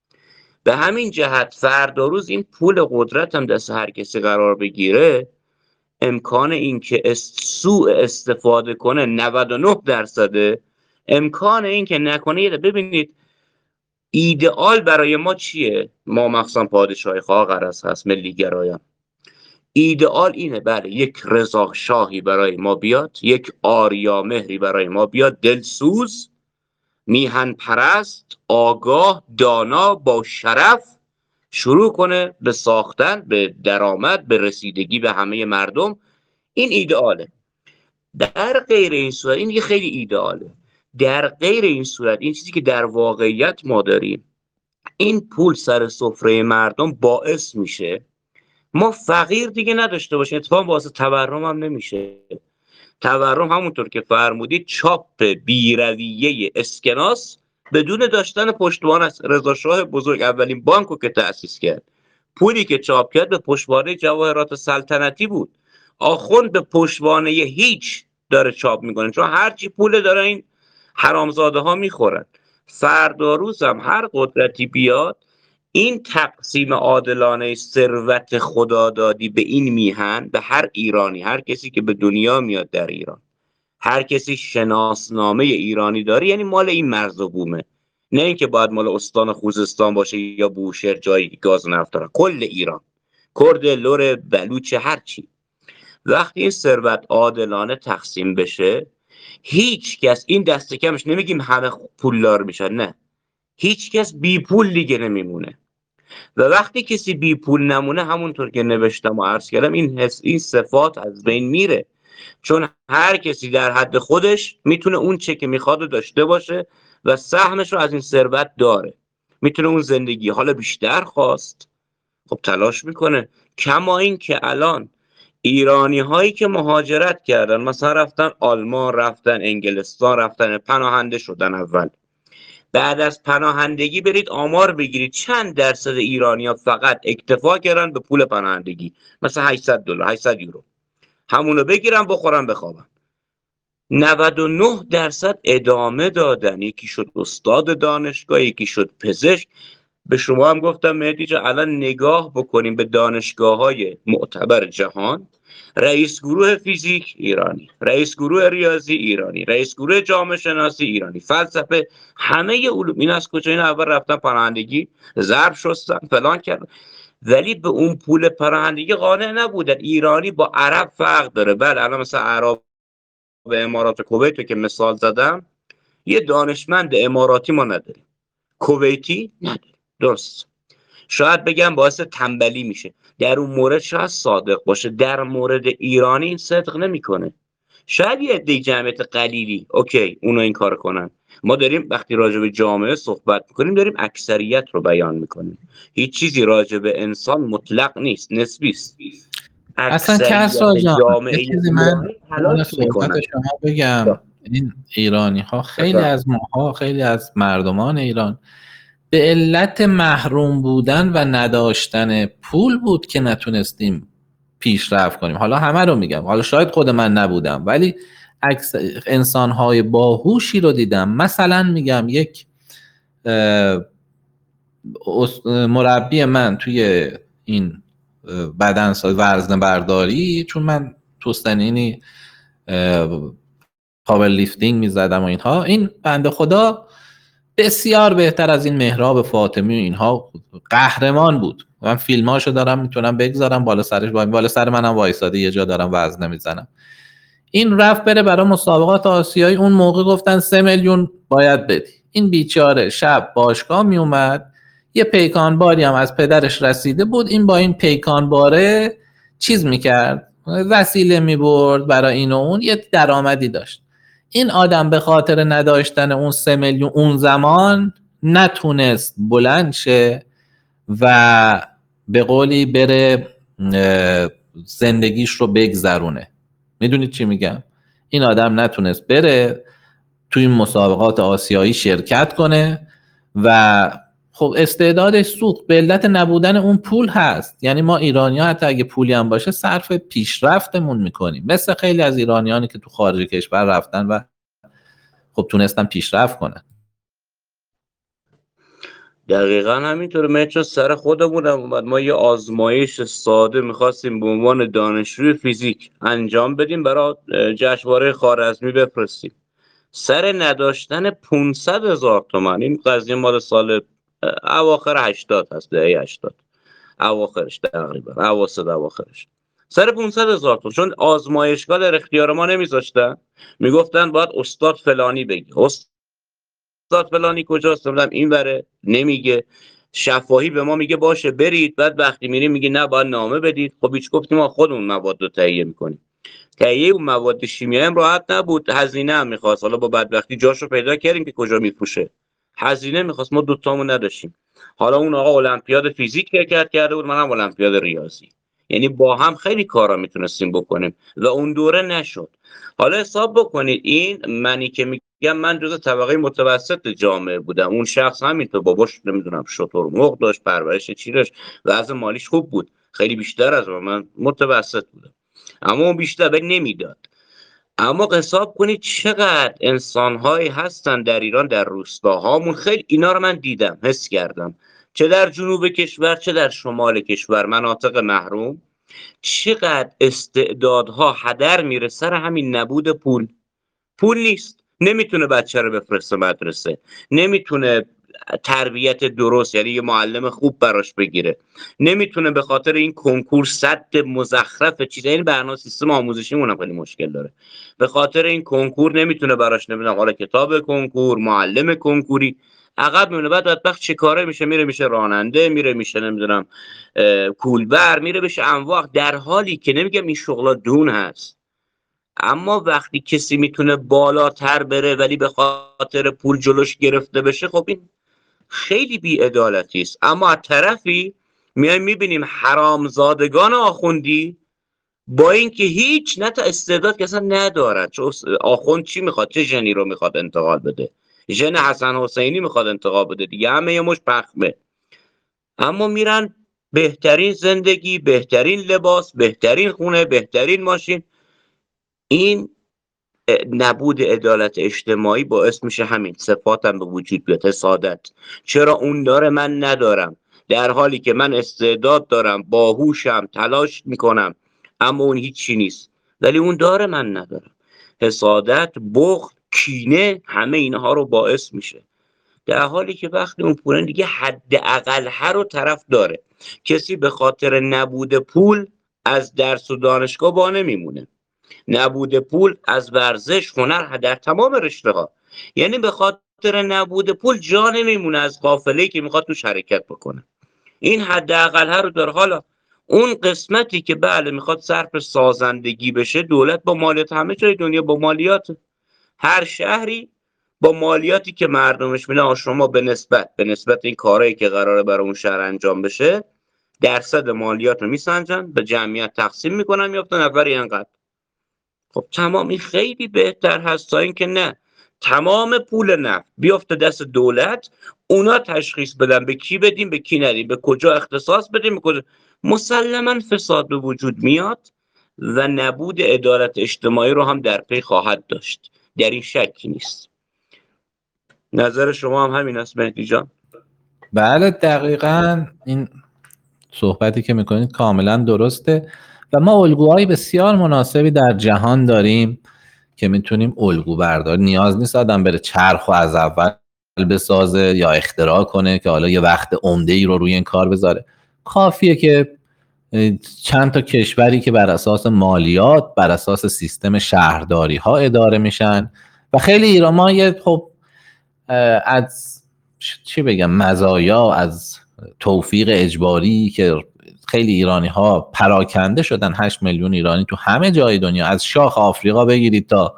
به همین جهت فردا روز این پول قدرت هم دست هر کسی قرار بگیره، امکان این که سوء استفاده کنه 99%. امکان این که نکنه. ببینید ایدئال برای ما چیه؟ ما مخصوصا پادشاهی خواه غرض هست، ملی گرایان. ایدئال اینه بله یک رضا شاهی برای ما بیاد، یک آریا مهری برای ما بیاد، دلسوز، میهن پرست، آگاه، دانا، با شرف، شروع کنه به ساختن، به درآمد، به رسیدگی به همه مردم. این ایدئاله. در غیر این صورت، این دیگه خیلی ایدئاله، در غیر این صورت این چیزی که در واقعیت ما داریم، این پول سر سفره مردم باعث میشه ما فقیر دیگه نداشته باشیم. اتفاقا باعث تورم هم نمیشه. تورم همونطور که فرمودید چاپ بیرویه اسکناس بدون داشتن پشتوانه است. رضا شاه بزرگ اولین بانکو که تأسیس کرد، پولی که چاپ کرد به پشتوانه جواهرات سلطنتی بود. آخوند به پشتوانه هیچ داره چاپ میکنه، چون هرچی پول داره این حرامزاده ها میخورن. فردا روز هم هر قدرتی بیاد، این تقسیم عادلانه ثروت خدادادی به این میهن، به هر ایرانی، هر کسی که به دنیا میاد در ایران، هر کسی شناسنامه ایرانی داره، یعنی مال این مرز و بومه، نه اینکه باید مال استان خوزستان باشه یا بوشهر جایی که گاز نفت داره. کل ایران، کرد، لر، بلوچ، هر چی. وقتی این ثروت عادلانه تقسیم بشه، هیچ کس، این دست کمش نمیگیم همه پولدار میشن، نه، هیچ کس بی پول دیگه نمیمونه. و وقتی کسی بی پول نمونه، همونطور که نوشتم و عرض کردم، این صفات از بین میره، چون هر کسی در حد خودش میتونه اون چه که میخواد داشته باشه و سهمش رو از این ثروت داره. میتونه اون زندگی حالا بیشتر خواست، خب تلاش میکنه. کما این که الان ایرانی هایی که مهاجرت کردن، مثلا رفتن آلمان، رفتن انگلستان، رفتن پناهنده شدن، اول بعد از پناهندگی برید آمار بگیرید چند درصد ایرانی‌ها فقط اکتفا کردن به پول پناهندگی، مثلا 800 دلار، 800 یورو، همونو بگیرن بخورن بخوابن. 99% ادامه دادن. یکی شد استاد دانشگاه، یکی شد پزشک. به شما هم گفتم مهدی جان، الان نگاه بکنیم به دانشگاه‌های معتبر جهان، رئیس گروه فیزیک ایرانی، رئیس گروه ریاضی ایرانی، رئیس گروه جامعه شناسی ایرانی، فلسفه، همه علوم. این از کجا؟ این اول رفتن پناهندگی، ظرف شستن، فلان کردن، ولی به اون پول پناهندگی قانع نبودن. ایرانی با عرب فرق داره. بله الان مثلا عرب به امارات کویت که مثال زدم، یه دانشمند اماراتی ما نداریم، کویتی نداریم، درست. شاید بگم باعث تنبلی میشه، در اون مورد شاید صادق باشه، در مورد ایرانی این صدق نمیکنه. شاید یه عده جمعیت قلیلی اوکی اونو این کار کنن. ما داریم وقتی راجع به جامعه صحبت میکنیم داریم اکثریت رو بیان میکنیم. هیچ چیزی راجع به انسان مطلق نیست، نسبی است. اصلا اکثریت کسرا جان یه جامعه چیزی من ایرانی مال تلاش صحبت میکنن. شما بگم. این ایرانی ها، خیلی از ماها، خیلی از مردمان ایران به علت محروم بودن و نداشتن پول بود که نتونستیم پیشرفت کنیم. حالا همه رو میگم، حالا شاید خود من نبودم، ولی انسان‌های باهوشی رو دیدم. مثلا میگم یک مربی من توی این بدنسازی وزنه برداری، چون من توستنینی پاور لیفتینگ میزدم و اینها، این بنده خدا بسیار بهتر از این مهراب فاطمی و اینها قهرمان بود. من فیلماشو دارم میتونم بگذارم بالا سرش، بالا سر منم وایساده یه جا دارم وزنه میزنم. این رفت بره برای مسابقات آسیایی، اون موقع گفتن 3 میلیون باید بدی. این بیچاره شب باشگاه میومد، یه پیکان باری هم از پدرش رسیده بود، این با این پیکان باره چیز میکرد، وسیله میبرد برای این و اون، یه درآمدی داشت. این آدم به خاطر نداشتن اون 3 میلیون اون زمان نتونست بلند شه و به قولی بره زندگیش رو بگذرونه. میدونید چی میگم؟ این آدم نتونست بره توی مسابقات آسیایی شرکت کنه و خب استعدادش سوخت به علت نبودن اون پول هست. یعنی ما ایرانی‌ها حتی اگه پولی هم باشه صرف پیشرفتمون میکنیم، مثل خیلی از ایرانیانی که تو خارج کشور رفتن و خب تونستن پیشرفت کنن. دقیقا همینطوره. من چون سر خودمونم اومد، ما یه آزمایش ساده میخواستیم به عنوان دانشجوی فیزیک انجام بدیم برای جشنواره خوارزمی بفرستیم. سر نداشتن 500,000 تومان، این قضیه مال سال اواخر 80 هست، دهه 80 اواخرش، تقریبا اواسط اواخرش، سر 500,000 تومان. چون آزمایشگاه در اختیار ما نمیذاشتن، میگفتن باید استاد فلانی بگی. استاد فلانی کجاست؟ این بره نمیگه. شفاهی به ما میگه باشه برید، بعد وقتی میریم میگه نه باید نامه بدید. خب هیچ گفتیم ما خودمون مواد رو تهیه میکنیم. تهیه اون مواد شیمیایی هم راحت نبود، هزینه هم میخواست. حالا با بدبختی جاشو پیدا کردیم که کجا میفروشه، هزینه میخواست، ما دوتامون نداشتیم. حالا اون آقا المپیاد فیزیک شرکت کرده بود، منم المپیاد ریاضی، یعنی با هم خیلی کارا میتونستیم بکنیم و اون دوره نشد. حالا حساب بکنید این منی که میگم من جزء طبقه متوسط جامعه بودم، اون شخص همینطور، باباش نمیدونم شطور مرغ داشت، پرورش چی داشت، وضع مالیش خوب بود، خیلی بیشتر از من متوسط بودم، اما اون بیشتر نمیداد. اما حساب کنید چقدر انسان‌هایی هستن در ایران، در روستاهامون، خیلی اینا رو من دیدم، حس کردم، چه در جنوب کشور چه در شمال کشور، مناطق محروم، چقدر استعدادها هدر میره سر همین نبود پول. پول نیست، نمیتونه بچه رو بفرسته مدرسه، نمیتونه تربیت درست، یعنی یه معلم خوب براش بگیره، نمیتونه به خاطر این کنکور صد مزخرف چیز، این برنامه سیستم آموزشی مون خیلی مشکل داره، به خاطر این کنکور نمیتونه براش نمیدونم حالا کتاب کنکور، معلم کنکوری، عقب میمونه. بعد بدبخت چه کاره میشه؟ میشه راننده، میشه نمیدونم کولبر، بشه انواع، در حالی که نمیگم این شغلا دون هست، اما وقتی کسی میتونه بالاتر بره ولی به خاطر پول جلوش گرفته بشه، خب این خیلی بی‌عدالتی است. اما از طرفی میایم میبینیم حرامزادگان آخوندی با اینکه هیچ نه تا استعداد که اصلا ندارن. چون آخوند چی میخواد؟ چه ژنی رو میخواد انتقال بده؟ ژن حسن حسینی میخواد انتقال بده دیگه، همه یه مش پخمه، اما میرن بهترین زندگی، بهترین لباس، بهترین خونه، بهترین ماشین. این نبود عدالت اجتماعی باعث میشه همین صفاتم به وجود بیاد، حسادت. چرا اون داره من ندارم، در حالی که من استعداد دارم، باهوشم، تلاش میکنم، اما اون هیچی نیست، ولی اون داره من ندارم. حسادت، بخل، کینه، همه اینها رو باعث میشه، در حالی که وقتی اون پول دیگه حداقل هر رو طرف داره. کسی به خاطر نبود پول از درس و دانشگاه با نمیمونه، نبود پول از ورزش، هنر، در تمام رشته ها، یعنی به خاطر نبود پول جا نمیمونه از قافله‌ای که میخواد توش حرکت بکنه. این حداقل هر رو داره. حالا اون قسمتی که بله میخواد صرف سازندگی بشه، دولت با مالیات، همه جای دنیا با مالیات، هر شهری با مالیاتی که مردمش میدن، شما به نسبت این کارهایی که قراره برای اون شهر انجام بشه درصد مالیات رو میسنجن، به جمعیت تقسیم میکنن، میافتن نفری انقدر. خب تمام، این خیلی بهتر هست تا اینکه نه تمام پول نفت بیفته دست دولت، اونا تشخیص بدن به کی بدیم به کی ندیم، به کجا اختصاص بدیم به کجا. مسلما فساد به وجود میاد و نبود عدالت اجتماعی رو هم در پی خواهد داشت، در این شکی نیست. نظر شما هم همین است مهدی جان؟ بله دقیقاً این صحبتی که میکنید کاملا درسته و ما الگوهای بسیار مناسبی در جهان داریم که میتونیم الگو بردار. نیاز نیست آدم بره چرخ و از اول بسازه یا اختراع کنه که حالا یه وقت عمده‌ای رو روی این کار بذاره. کافیه که چند تا کشوری که بر اساس مالیات، بر اساس سیستم شهرداری ها اداره میشن و خیلی ایران ما خب از چی بگم مزایا، از توفیق اجباری که خیلی ایرانی ها پراکنده شدن، 8 میلیون ایرانی تو همه جای دنیا، از شاخ آفریقا بگیرید تا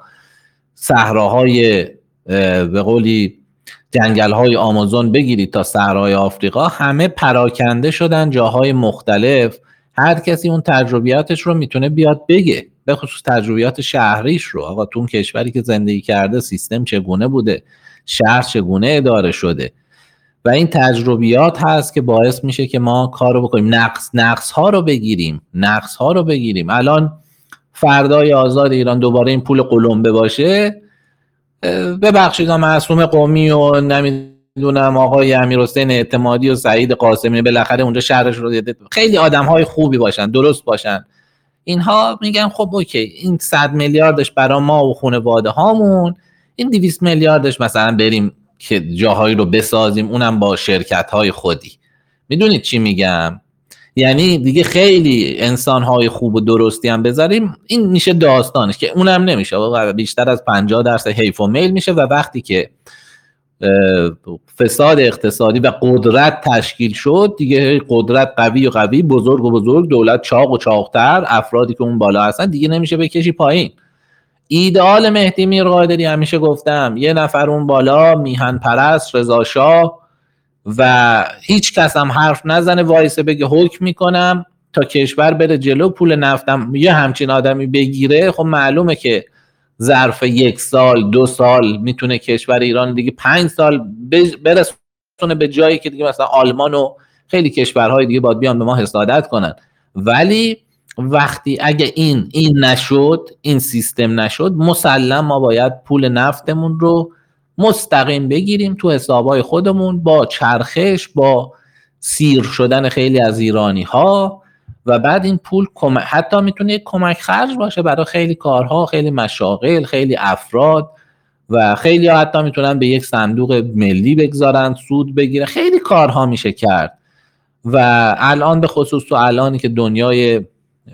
صحراهای به قولی جنگل‌های آمازون بگیرید تا صحرای آفریقا، همه پراکنده شدن جاهای مختلف. هر کسی اون تجربیاتش رو میتونه بیاد بگه، به خصوص تجربیات شهریش رو. آقا تو اون کشوری که زندگی کرده سیستم چگونه بوده، شهر چگونه اداره شده و این تجربیات هست که باعث میشه که ما کارو بکنیم. نقص ها رو بگیریم. الان فردای آزاد ایران دوباره این پول قلمبه باشه، ببخشید معصوم قومی و نمیدونم آقای امیرحسین اعتمادی و سعید قاسمی بالاخره اونجا شهرش رو خیلی آدم‌های خوبی باشن، درست باشن، اینها میگن خب اوکی این 100 میلیاردش برای ما و خانواده هامون، این 200 میلیاردش مثلا بریم که جاهایی رو بسازیم، اونم با شرکت‌های خودی. میدونید چی میگم؟ یعنی دیگه خیلی انسان‌های خوب و درستی هم بذاریم، این میشه داستانش که اونم نمیشه، بیشتر از 50% حیف و میل میشه و وقتی که فساد اقتصادی و قدرت تشکیل شد دیگه، قدرت قوی و قوی، بزرگ و بزرگ، دولت چاق و چاقتر، افرادی که اون بالا هستن دیگه نمیشه بکشی پایین. ایدئال مهدی میرقادری همیشه گفتم یه نفر اون بالا میهن پرست رضا شاه و هیچ کس هم حرف نزنه، وایسه بگه حکم میکنم تا کشور بره جلو، پول نفتم یه همچین آدمی بگیره، خب معلومه که ظرف 1 سال 2 سال میتونه کشور ایران دیگه 5 سال برسونه به جایی که دیگه مثلا آلمان و خیلی کشورهای دیگه باید بیان به ما حسادت کنن. ولی وقتی اگه این نشد، این سیستم نشد، مسلم ما باید پول نفتمون رو مستقیم بگیریم تو حسابهای خودمون، با چرخش، با سیر شدن خیلی از ایرانی ها، و بعد این پول حتی میتونه یک کمک خرج باشه برای خیلی کارها، خیلی مشاغل، خیلی افراد و خیلی ها حتی میتونن به یک صندوق ملی بگذارن، سود بگیره، خیلی کارها میشه کرد. و الان به خصوص تو الانی که دنیای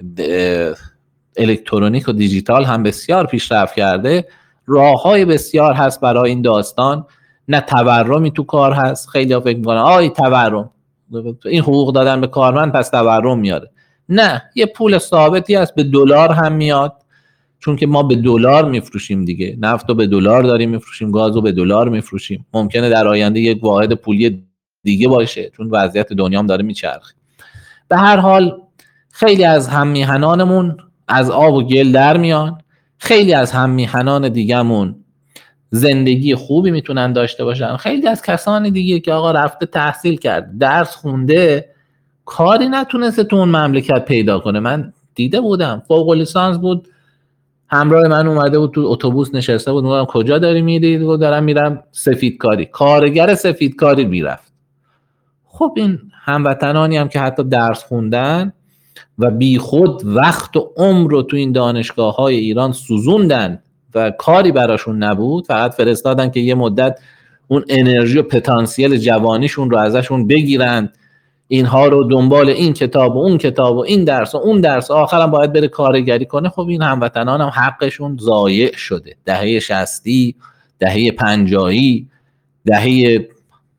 الکترونیک و دیجیتال هم بسیار پیشرفت کرده، راههای بسیار هست برای این داستان. نه تورمی تو کار هست، خیلی ها فکر میکنن تورم، این حقوق دادن به کارمند پس تورم میاره. نه، یه پول ثابتی هست، به دلار هم میاد، چون که ما به دلار میفروشیم دیگه، نفت رو به دلار داریم میفروشیم، گاز رو به دلار میفروشیم. ممکنه در آینده یک واحد پولی دیگه باشه چون وضعیت دنیا هم داره میچرخه. به هر حال خیلی از هممیهنانمون از آب و گل در میان، خیلی از هممیهنان دیگه‌مون زندگی خوبی میتونن داشته باشن، خیلی از کسانی دیگه که آقا رفته تحصیل کرد، درس خونده، کاری نتونسته تو اون مملکت پیدا کنه. من دیده بودم فوق لیسانس بود، همراه من اومده بود، تو اتوبوس نشسته بود، میگم کجا داری میری؟ گفت دارم میرم سفیدکاری، کارگر سفیدکاری میرفت. خب این هموطنانی هم که حتی درس خوندن و بی خود وقت و عمر رو تو این دانشگاه‌های ایران سوزوندن و کاری براشون نبود، فقط فرستادن که یه مدت اون انرژی و پتانسیل جوانیشون رو ازشون بگیرن، اینها رو دنبال این کتاب و اون کتاب و این درس و اون درس، آخرم باید بره کارگری کنه. خب این هموطنان هم حقشون ضایع شده. دهه 60، دهه 50، دهه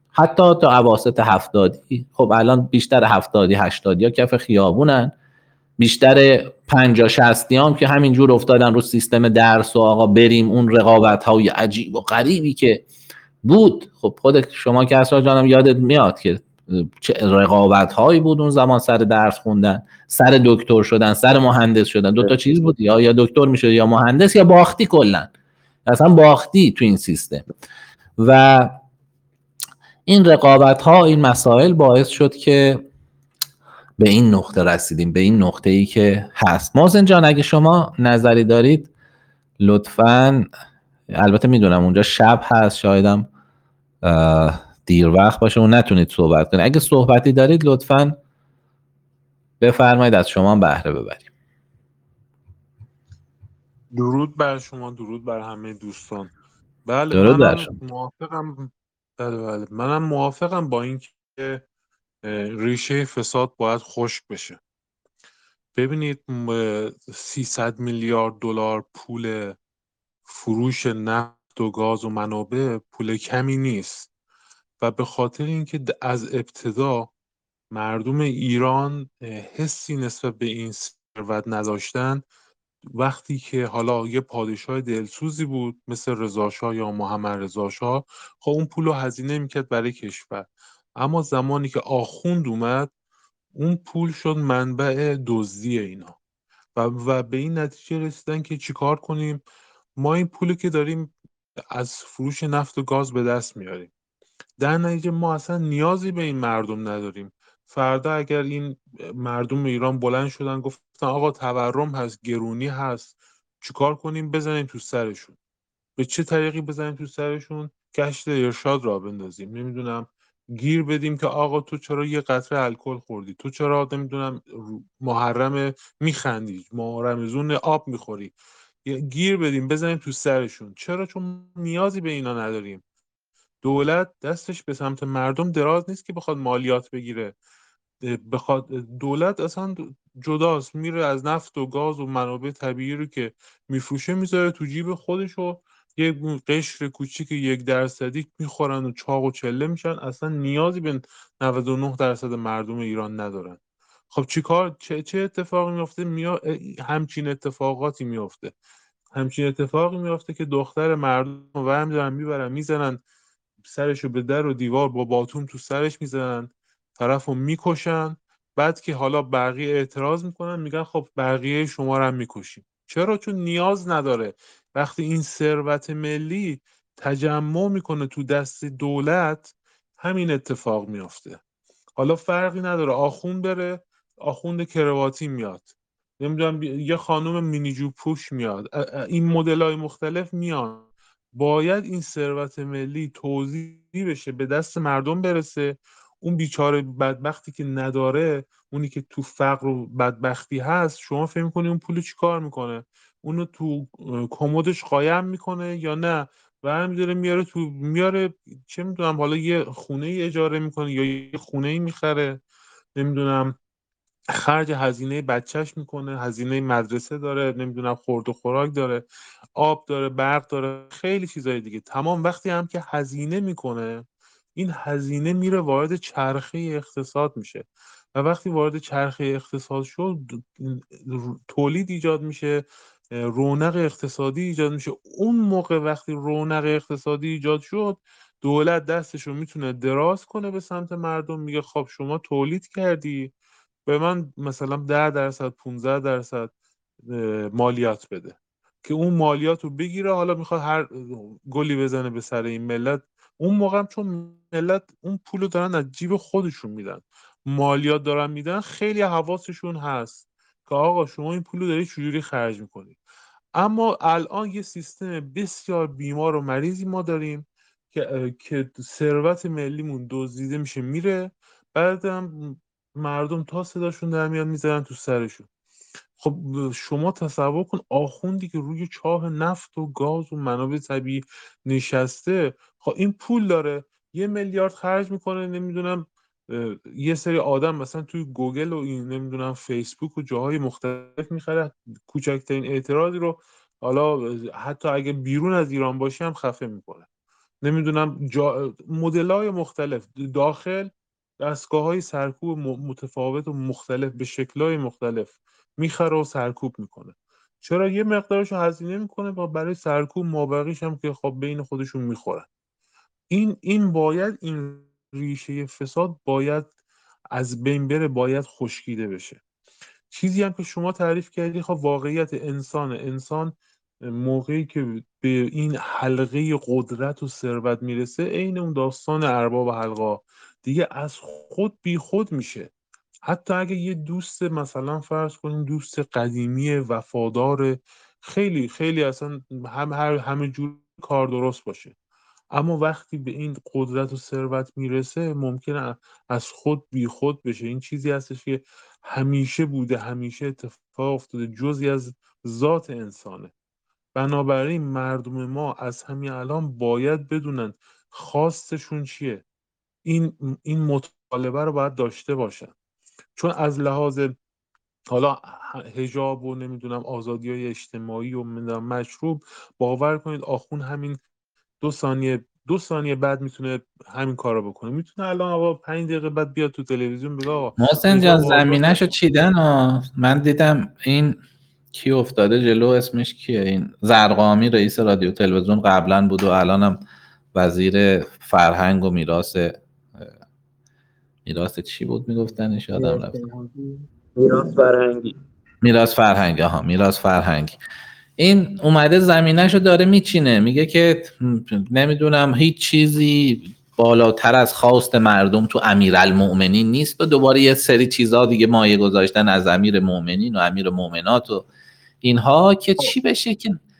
حتی تا اواسط 70. خب الان بیشتر 70 80 ها کف خیابونن، بیشتر 50 60 هم که همینجور افتادن رو سیستم درس و آقا بریم اون رقابت های عجیب و غریبی که بود. خب خود شما که اصلا جانم یادت میاد که چه رقابت هایی بود اون زمان سر درس خوندن، سر دکتر شدن، سر مهندس شدن. دوتا چیز بود، یا دکتر میشد یا مهندس، یا باختی کلا، اصلا باختی تو این سیستم. و این رقابت ها، این مسائل باعث شد که به این نقطه رسیدیم، به این نقطه ای که هست. محسن جان اگه شما نظری دارید لطفاً، البته میدونم اونجا شب هست، شایدم دیر وقت باشه و نتونید صحبت کنید، اگه صحبتی دارید لطفاً بفرمایید، از شما بهره ببریم. درود بر شما، درود بر همه دوستان. بله درود بر منم شما. موافقم. بله منم موافقم با این که ریشه فساد باید خشک بشه. ببینید 300 میلیارد دلار پول فروش نفت و گاز و منابع پول کمی نیست و به خاطر اینکه از ابتدا مردم ایران حسی نسبت به این ثروت نداشتن، وقتی که حالا یه پادشاه دلسوزی بود مثل رضاشاه یا محمد رضاشاه، خب اون پول رو هزینه میکرد برای کشور، اما زمانی که آخوند اومد اون پول شد منبع دزدی اینا و به این نتیجه رسیدن که چیکار کنیم، ما این پولی که داریم از فروش نفت و گاز به دست میاریم، در نتیجه ما اصلا نیازی به این مردم نداریم. فردا اگر این مردم ایران بلند شدن گفتن آقا تورم هست، گرونی هست، چیکار کنیم؟ بزنیم تو سرشون. به چه طریقی بزنیم تو سرشون؟ گشت ارشاد را بندازیم، نمیدونم گیر بدیم که آقا تو چرا یه قطره الکل خوردی، تو چرا نمیدونم محرم میخندی، رمضون آب میخوری، گیر بدیم بزنیم تو سرشون. چرا؟ چون نیازی به اینا نداریم. دولت دستش به سمت مردم دراز نیست که بخواد مالیات بگیره، بخواد دولت اصلا جداست، میره از نفت و گاز و منابع طبیعی رو که میفروشه میذاره تو جیب خودش و یه قشر کوچیک 1% میخورن و چاق و چله میشن، اصلا نیازی به 99% مردم ایران ندارن. خب چیکار، چه اتفاقی میفته؟ همچین اتفاقاتی میفته، همچین اتفاقی میفته که دختر مردم رو برمی‌دارن میبرن میزنن سرشو به در و دیوار، با باتوم تو سرش میزنن، طرفو میکشن. بعد که حالا بقیه اعتراض میکنن میگن خب بقیه شما رو هم میکشیم. چرا؟ چون نیاز نداره. وقتی این ثروت ملی تجمع میکنه تو دست دولت همین اتفاق میافته. حالا فرقی نداره آخوند بره، آخوند کرواتی میاد، نمیدونم یه خانم مینیجو پوش میاد، این مدل‌های مختلف میان. باید این ثروت ملی توزیع بشه، به دست مردم برسه. اون بیچاره بدبختی که نداره، اونی که تو فقر و بدبختی هست، شما فکر می‌کنی اون پولو چی کار میکنه؟ اونو تو کمدش قایم میکنه یا نه برمی‌داره میاره تو، میاره چه میدونم حالا یه خونه ای اجاره میکنه یا یه خونه ای میخره، نمیدونم خرج هزینه بچهش میکنه، هزینه مدرسه داره، نمیدونم خورد و خوراک داره، آب داره، برق داره، خیلی چیزای دیگه. تمام وقتی هم که هزینه میکنه، این هزینه میره وارد چرخه اقتصاد میشه و وقتی وارد چرخه اقتصاد شد تولید ایجاد میشه، رونق اقتصادی ایجاد میشه. اون موقع وقتی رونق اقتصادی ایجاد شد، دولت دستش رو میتونه دراز کنه به سمت مردم، میگه خب شما تولید کردی، به من مثلا 10% 15% مالیات بده، که اون مالیات رو بگیره. حالا میخواد هر گلی بزنه به سر این ملت. اون موقع هم چون ملت اون پول رو دارن از جیب خودشون میدن، مالیات دارن میدن، خیلی حواسشون هست که آقا شما این پول رو داری چجوری خرج میکنی. اما الان یه سیستم بسیار بیمار و مریضی ما داریم که ثروت ملیمون دزدیده میشه میره، بعدم مردم تا صداشون در میاد میذارن تو سرشون. خب شما تصور کن آخوندی که روی چاه نفت و گاز و منابع طبیعی نشسته، خب این پول داره 1 میلیارد خرج میکنه، نمیدونم یه سری آدم مثلا توی گوگل و این نمیدونم فیسبوک و جاهای مختلف میخره، کوچکترین اعتراضی رو حالا حتی اگه بیرون از ایران باشه هم خفه میکنه. نمیدونم مدل‌های مختلف داخل، دستگاه‌های سرکوب متفاوت و مختلف به شکل‌های مختلف میخره و سرکوب میکنه. چرا؟ یه مقدارشو هزینه میکنه و برای سرکوب مابقیش هم که خب بین خودشون میخورن. این باید، این ریشه فساد باید از بین بره، باید خشکیده بشه. چیزی هم که شما تعریف کردی، خب واقعیت انسان موقعی که به این حلقه قدرت و ثروت میرسه، عین اون داستان ارباب حلقا دیگه، از خود بی خود میشه. حتی اگه یه دوست، مثلا فرض کنیم دوست قدیمی وفادار، خیلی خیلی اصلا همه جور کار درست باشه، اما وقتی به این قدرت و ثروت میرسه ممکنه از خود بی خود بشه. این چیزی هستش که همیشه بوده، همیشه اتفاق افتاده، جزئی از ذات انسانه. بنابراین مردم ما از همین الان باید بدونن خواستشون چیه. این مطالبه رو باید داشته باشن، چون از لحاظ حالا حجاب و نمیدونم آزادی‌های اجتماعی و مشروب، باور کنید آخون همین دو ثانیه بعد میتونه همین کارو بکنه. میتونه الان آقا 5 دقیقه بعد بیاد تو تلویزیون بگه آقا محسن جان حجاب آزاد زمینه‌شو بکن. چیدن ها. من دیدم این کی افتاده جلو، اسمش کیه، این زرقامی رئیس رادیو تلویزیون قبلا بود و الانم وزیر فرهنگ و میراث چی بود میگفتنش، یادم رفت. میراث فرهنگی. میراث فرهنگ. این اومده زمینه‌شو داره میچینه، میگه که نمیدونم هیچ چیزی بالاتر از خواست مردم تو امیرالمؤمنین نیست و دوباره یه سری چیزا دیگه مایه گذاشتن از امیرالمؤمنین و امیرالمؤمنات و اینها که چی بشه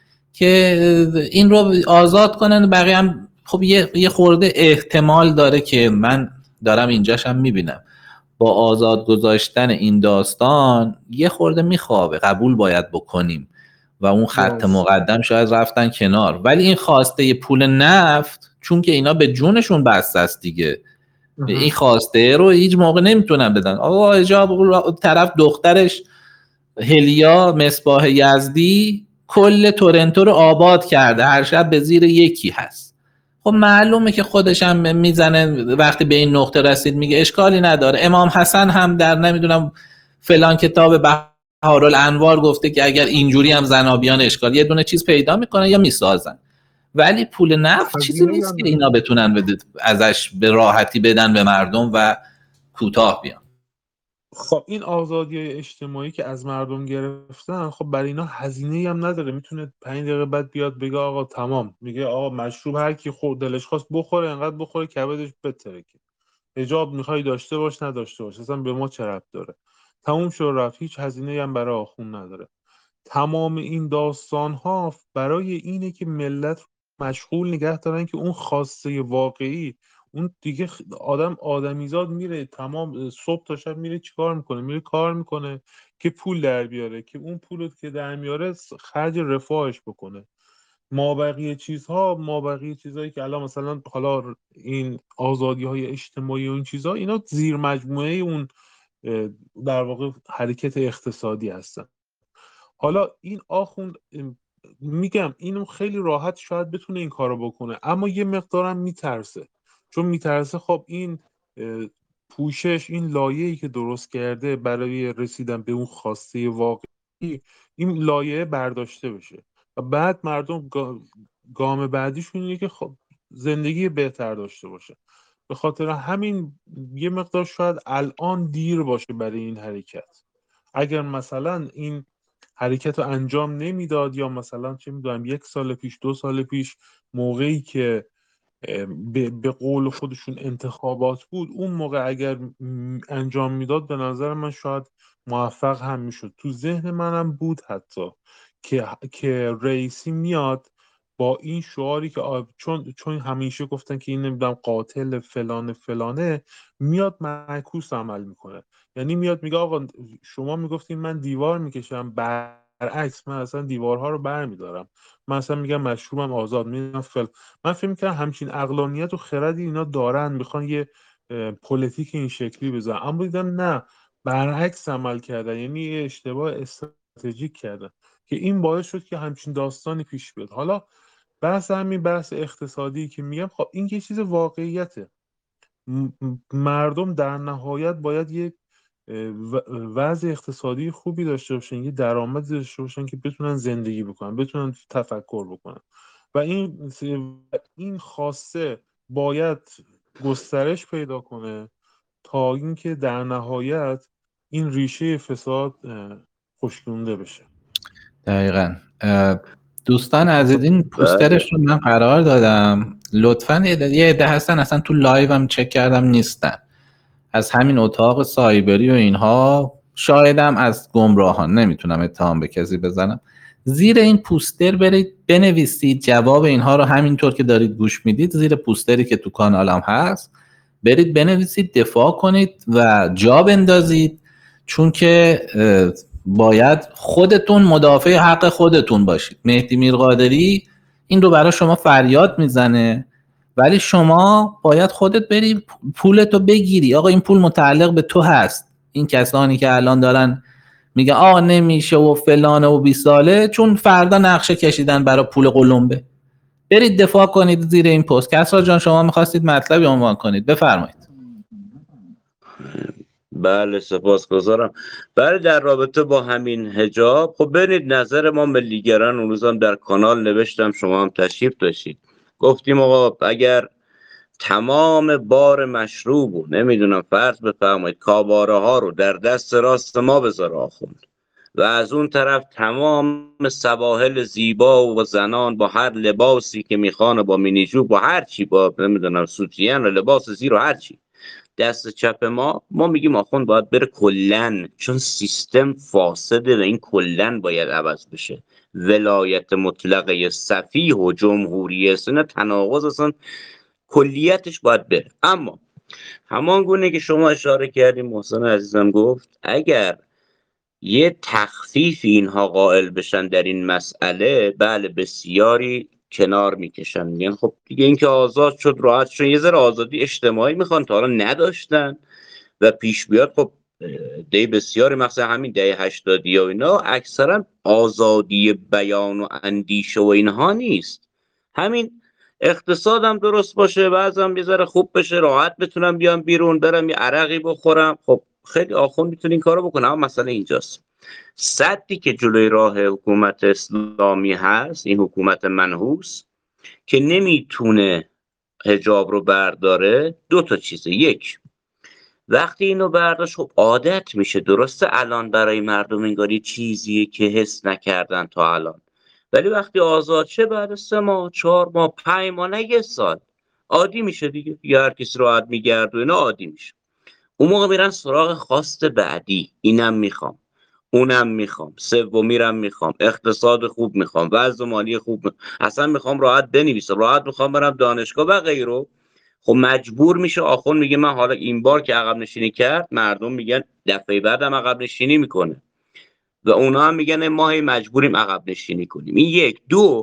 که این رو آزاد کنن. بقیه هم خب یه خورده احتمال داره که من دارم اینجاشم میبینم با آزاد گذاشتن این داستان یه خورده میخوابه، قبول باید بکنیم و اون خط مقدم شاید رفتن کنار. ولی این خواسته پول نفت، چون که اینا به جونشون بسته است دیگه، این خواسته رو هیچ موقع نمیتونن بدن. آقا حجاب طرف دخترش هلیا مصباح یزدی کل تورنتو رو آباد کرده، هر شب به زیر یکی هست. خب معلومه که خودش هم میزنه وقتی به این نقطه رسید میگه اشکالی نداره. امام حسن هم در نمیدونم فلان کتاب بهارالانوار گفته که اگر اینجوری هم زنابیان اشکال، یه دونه چیز پیدا میکنن یا میسازن. ولی پول نفت چیزی نیست که اینا بتونن ازش به راحتی بدن به مردم و کوتاه بیان. خب این آزادی اجتماعی که از مردم گرفتن، خب برای اینا هزینه‌ای هم نداره. میتونه 5 دقیقه بعد بیاد بگه آقا تمام، میگه آقا مشروب هر کی خود دلش خواست بخوره، انقدر بخوره کبدش بترکه. حجاب میخوای داشته باش نداشته باش، اصلا به ما چه ربط داره. تموم شد رفت، هیچ هزینه‌ای هم برای آخون نداره. تمام این داستان ها برای اینه که ملت مشغول نگه دارن که اون خواسته واقعی، اون دیگه آدمیزاد میره تمام صبح تا شب میره چیکار میکنه؟ میره کار میکنه که پول در بیاره، که اون پول که در میاره خرج رفاهش بکنه. مابقی چیزهایی که الان مثلا حالا این آزادی های اجتماعی و این چیزها، اینا زیر مجموعه اون در واقع حرکت اقتصادی هستن. حالا این آخوند، میگم اینو خیلی راحت شاید بتونه این کارو بکنه، اما یه مقدارم میترسه. چون میترسه خب این پوشش، این لایه‌ای که درست کرده برای رسیدن به اون خواسته واقعی، این لایه برداشته بشه و بعد مردم گام بعدیشون اینه که خب زندگی بهتر داشته باشه. به خاطر همین یه مقدار شاید الان دیر باشه برای این حرکت. اگر مثلا این حرکت رو انجام نمیداد، یا مثلا چه میدونم 1 سال پیش 2 سال پیش موقعی که به قول خودشون انتخابات بود، اون موقع اگر انجام میداد به نظر من شاید موفق هم میشد. تو ذهن منم بود حتی که رئیسی میاد با این شعاری که چون همیشه گفتن که این نمیدونم قاتل فلانه، میاد معکوس عمل میکنه. یعنی میاد میگه آقا شما میگفتین من دیوار میکشم، برعکس من اصلا دیوارها رو برمیدارم. من اصلا میگم مشروبم آزاد میدونم من فکر میکنم همچین عقلانیت و خردی اینا دارن، میخوان یه پلیتیک این شکلی بزنن، اما دیدم نه، برعکس عمل کردن. یعنی یه اشتباه استراتژیک کردن که این باعث شد که همچین داستانی پیش بیاد. حالا همین بحث اقتصادی که میگم، خب این یه چیز واقعیته. مردم در نهایت باید یک وضع اقتصادی خوبی داشته باشن، یه درآمدی داشته باشن که بتونن زندگی بکنن، بتونن تفکر بکنن و این خواسته باید گسترش پیدا کنه تا اینکه در نهایت این ریشه فساد خشکونده بشه. دقیقاً. دوستان عزیز، این پوسترش رو من قرار دادم، لطفاً یه عده هستن اصلا تو لایو هم چک کردم نیستن، از همین اتاق سایبری و اینها، شایدم از گمراهان، نمیتونم اتهام به کسی بزنم. زیر این پوستر برید بنویسید جواب اینها رو، همینطور که دارید گوش میدید زیر پوستری که تو کانالم هست برید بنویسید، دفاع کنید و جا بندازید، چون که باید خودتون مدافع حق خودتون باشید. مهدی میرقادری این رو برای شما فریاد میزنه، ولی شما باید خودت بری پولتو بگیری. آقا این پول متعلق به تو هست. این کسانی که الان دارن میگن نمیشه و فلانه و بیساله، چون فردا نقشه کشیدن برای پول قلمبه. برید دفاع کنید زیر این پست. کسرا جان شما میخواستید مطلبی عنوان کنید، بفرمایید. بله سپاسگزارم. بله در رابطه با همین حجاب، خب ببینید نظر ما ملیگران اون روزم در کانال نوشتم، شما هم تشریف داشتید، گفتیم آقا اگر تمام بار مشروب و نمیدونم فرض بفرمایید کاباره ها رو در دست راست ما بذاره آخوند و از اون طرف تمام سواحل زیبا و زنان با هر لباسی که میخوان، با مینیجو، با هر چی، با نمیدونم سوتین و لباس زیر و هر چی دست چپ ما میگیم آخوند باید بره کلن، چون سیستم فاسده و این کلن باید عوض بشه. ولایت مطلقه سفیح و جمهوری اسلامی تناقض اصلا کلیتش باید بره. اما همان گونه که شما اشاره کردیم، محسن عزیزم گفت اگر یه تخفیف اینها قائل بشن در این مسئله، بله بسیاری کنار میکشن، میگن خب دیگه این که آزاد شد راحت شد، یه ذره آزادی اجتماعی میخوان تا حالا نداشتن و پیش بیاد. خب ده بسیاری مثلا همین ده 80 و اینا اکثرا آزادی بیان و اندیشه و اینها نیست، همین اقتصادم درست باشه، بعضم یه ذره خوب بشه، راحت بتونم بیام بیرون برم یه عرقی بخورم. خب خیلی آخوند میتونه این کارو بکنه، اما مسئله اینجاست سدی که جلوی راه حکومت اسلامی هست، این حکومت منحوس که نمیتونه حجاب رو برداره، دو تا چیزه. یک، وقتی اینو برداشت خب عادت میشه، درسته الان برای مردم انگاری چیزیه که حس نکردن تا الان، ولی وقتی آزاد شه بعد 3 ماه 4 ماه 5 ماه نه 1 سال عادی میشه دیگه، هر کسی راحت میگرد و اینا عادی میشه. اون موقع میرن سراغ خواست بعدی، اینم میخوام، اونم میخوام، سومیرم میخوام، اقتصاد خوب میخوام، وضع مالی خوب اصلا میخوام راحت بنویسم، راحت میخوام برم دانشگاه و غیره. خب مجبور میشه آخوند میگه من حالا این بار که عقب نشینی کرد، مردم میگن دفعه بعدم عقب نشینی میکنه و اونا هم میگن ما هی مجبوریم عقب نشینی کنیم. این یک. دو،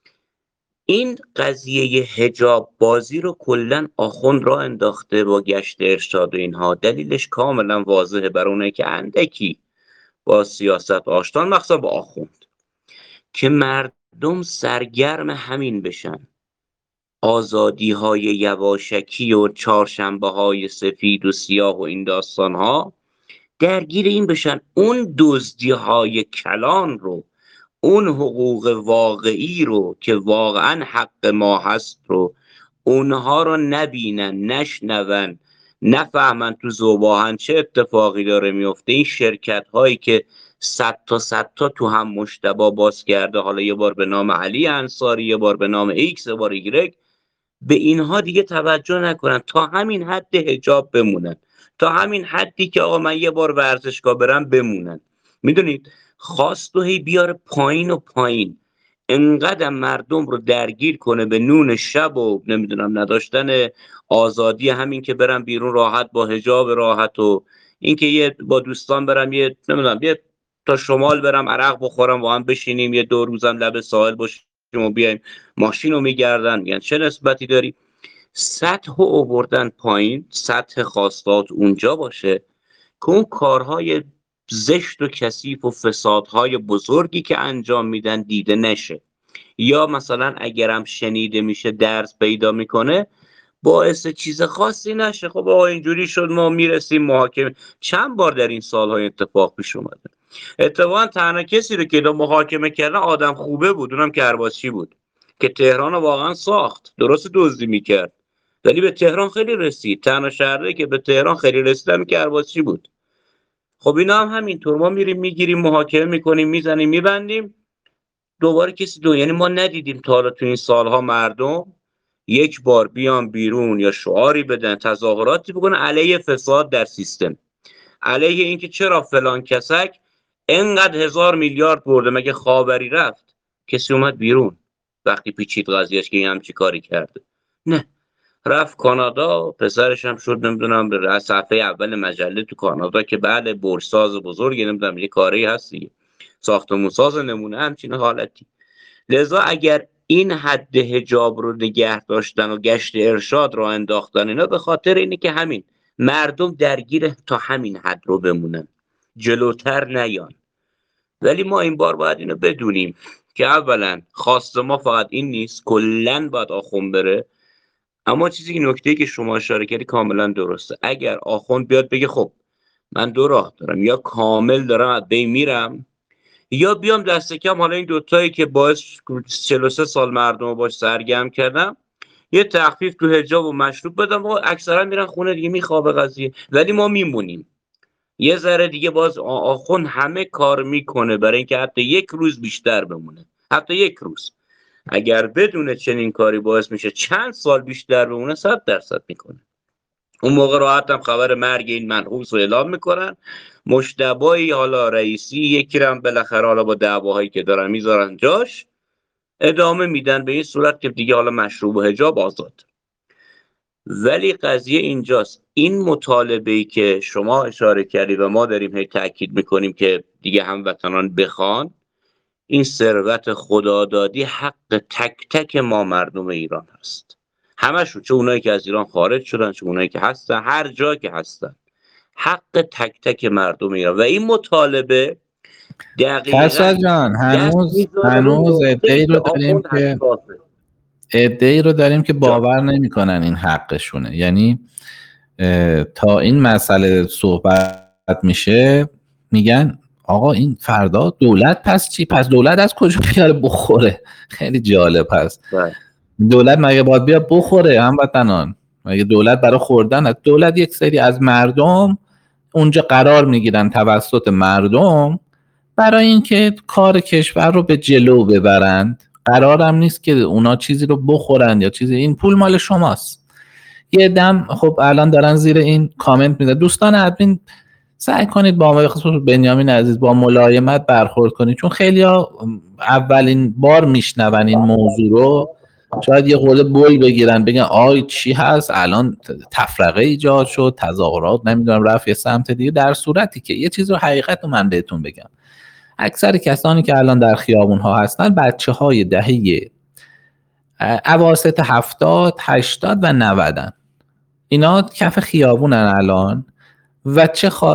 این قضیه حجاب بازی رو کلن آخوند را انداخته با گشت ارشاد و اینها. دلیلش کاملا واضحه برای اونایی که اندکی با سیاست آشنان، مخصوصا با آخوند، که مردم سرگرم همین بشن، آزادی های یواشکی و چهارشنبه های سفید و سیاه و این داستان ها، درگیر این بشن اون دزدی های کلان رو، اون حقوق واقعی رو که واقعا حق ما هست رو اونها رو نبینن، نشنون، نفهمن تو ذوباهن چه اتفاقی داره میفته. این شرکت هایی که 100 تا تو هم مشتبه باز کرده، حالا یه بار به نام علی انصاری، یه بار به نام ایکس، یه بار ایگرگ، به اینها دیگه توجه نکنن، تا همین حد حجاب بمونن، تا همین حدی که آقا من یه بار ورزشگاه برم بمونن. میدونید خواست و هی بیاره پایین و پایین، انقدر مردم رو درگیر کنه به نون شب و نمیدونم نداشتن آزادی، همین که برم بیرون راحت با حجاب راحت، و اینکه یه با دوستان برم یه نمیدونم یه تا شمال برم عرق بخورم و هم بشینیم یه 2 روزم لب ساحل باشیم و بیایم ماشین رو میگردن، میگن چه نسبتی داری؟ سطح رو آوردن پایین، سطح خواستات اونجا باشه که اون کارهای زشت و کثیف و فسادهای بزرگی که انجام میدن دیده نشه. یا مثلا اگرم شنیده میشه درس پیدا میکنه باعث چیز خاصی نشه. خب آقا اینجوری شد ما میرسیم محاکمه. چند بار در این سالهای اتفاق پیش اومده. اتفاقا تنها کسی رو که محاکمه کردن آدم خوبه بود، اونم کرباسچی بود که تهران رو واقعا ساخت. درست دزدی میکرد ولی به تهران خیلی رسید. تنها شهری که به تهران خیلی رسید هم کرباسچی بود. خب اینا هم همینطور، ما میریم میگیریم محاکمه میکنیم میزنیم میبندیم دوباره کسی یعنی ما ندیدیم تا حالا تو این سالها مردم یک بار بیان بیرون یا شعاری بدن، تظاهراتی بکنن علیه فساد در سیستم، علیه اینکه چرا فلان کسک انقدر 1000 میلیارد برده، مگه خاوری رفت کسی اومد بیرون وقتی پیچید قضیهش که این هم چی کاری کرده؟ نه، رفت کانادا، پسرش هم شد نمیدونم به صفحه اول مجله تو کانادا که بله برجساز بزرگ نمیدونم یه کاری هستی، ساختمون ساز نمونه همچین حالتی. لذا اگر این حد حجاب رو نگه داشتن و گشت ارشاد رو انداختن اینا به خاطر اینه که همین مردم درگیر تا همین حد رو بمونن، جلوتر نیان. ولی ما این بار باید اینو بدونیم که اولا خواست ما فقط این نیست، کلن باید آخوند بره. اما چیزی که نکته‌ای که شما اشاره کردی کاملا درسته. اگر آخوند بیاد بگه خب من دو راه دارم، یا کامل دارم از بین میرم یا بیام دست کم حالا این دوتایی که باعث 43 سال مردم رو باش سرگرم کردم یه تخفیف تو حجاب و مشروب بدم و اکثرا میرن خونه دیگه میخوابه قضیه. ولی ما میمونیم یه ذره دیگه، باز آخوند همه کار میکنه برای اینکه حتی یک روز بیشتر بمونه، حتی یک روز. اگر بدونه چنین کاری باعث میشه چند سال بیشتر بمونه 100% میکنه. اون موقع راحت هم خبر مرگ این منحوس رو اعلام میکنن، مجتبی حالا رئیسی یکی رو هم بالاخره حالا با دعواهایی که دارن میذارن جاش، ادامه میدن به این صورت که دیگه حالا مشروب و حجاب آزاد. ولی قضیه اینجاست، این مطالبه‌ای که شما اشاره کردی و ما داریم هی تاکید میکنیم که دیگه هموطنان بخوان، این ثروت خدادادی حق تک تک ما مردم ایران هست، همشون، چه اونایی که از ایران خارج شدن چه اونایی که هستن هر جا که هستن، حق تک تک مردم ایران. و این مطالبه دقیقاً کسرا جان هنوز عده‌ای رو داریم که باور نمی‌کنن این حقشونه. یعنی تا این مسئله صحبت میشه میگن آقا این فردا دولت پس چی؟ پس دولت از کجا بیاره بخوره؟ خیلی جالب هست. دولت مگه باید بیا بخوره هموطنان؟ مگه دولت برای خوردن؟ دولت یک سری از مردم اونجا قرار میگیرن توسط مردم برای اینکه کار کشور رو به جلو ببرند. قرارم نیست که اونا چیزی رو بخورن یا چیزی. این پول مال شماست. یه دم خب الان دارن زیر این کامنت میدن. دوستان ادمین سعی کنید با ما، خصوصا بنیامین عزیز، با ملایمت برخورد کنید، چون خیلی‌ها اولین بار میشنون این موضوع رو، شاید یه خورده بوی بگیرن بگن آی چی هست الان تفرقه ایجاد شد، تظاهرات نمیدونم رفت یه سمت دیگه، در صورتی که یه چیز رو حقیقت رو من بهتون بگم، اکثر کسانی که الان در خیابون ها هستن بچه‌های دهه اواسط 70 80 و 90 اینا کف خیابونن الان و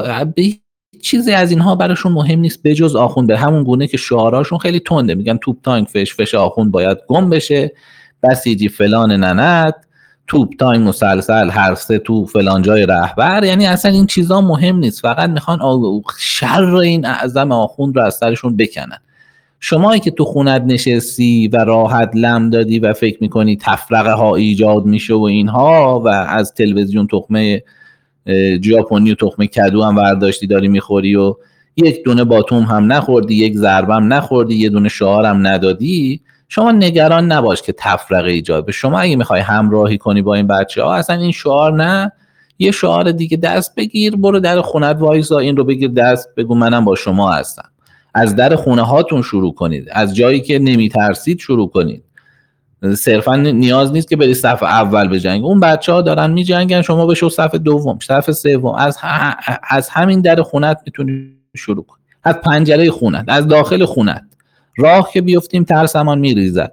چیزی از اینها براشون مهم نیست به جز آخوند. به همون گونه که شعاراشون خیلی تنده، میگن توپ تانک فش آخوند باید گم بشه، بسیجی فلان ننت، توپ تانک مسلسل هر سه تو فلان جای رهبر. یعنی اصلا این چیزا مهم نیست، فقط میخوان شر این اعظم آخوند رو از سرشون بکنن. شمایی که تو خونت نشستی و راحت لم دادی و فکر میکنی تفرقه ها ایجاد میشه و اینها و از تلویزیون تخمه ژاپنی و تخمه کدو هم برداشتی داری میخوری و یک دونه باتوم هم نخوردی، یک ضربه هم نخوردی، یه دونه شعار هم ندادی، شما نگران نباش که تفرقه ایجاد بشه. شما اگه میخوای همراهی کنی با این بچه‌ها، اصلا این شعار نه، یه شعار دیگه دست بگیر، برو در خونت وایسا، این رو بگیر دست، بگو منم با شما هستم. از در خونه هاتون شروع کنید، از جایی که نمیترسید شروع کنید. صرفا نیاز نیست که بری صف اول بجنگ، اون بچه‌ها دارن میجنگن، شما بشو صف دوم، صف سوم. از همین در خونت میتونی شروع کنی، از پنجره خونت، از داخل خونت. راه که بیفتیم ترسمان میریزد.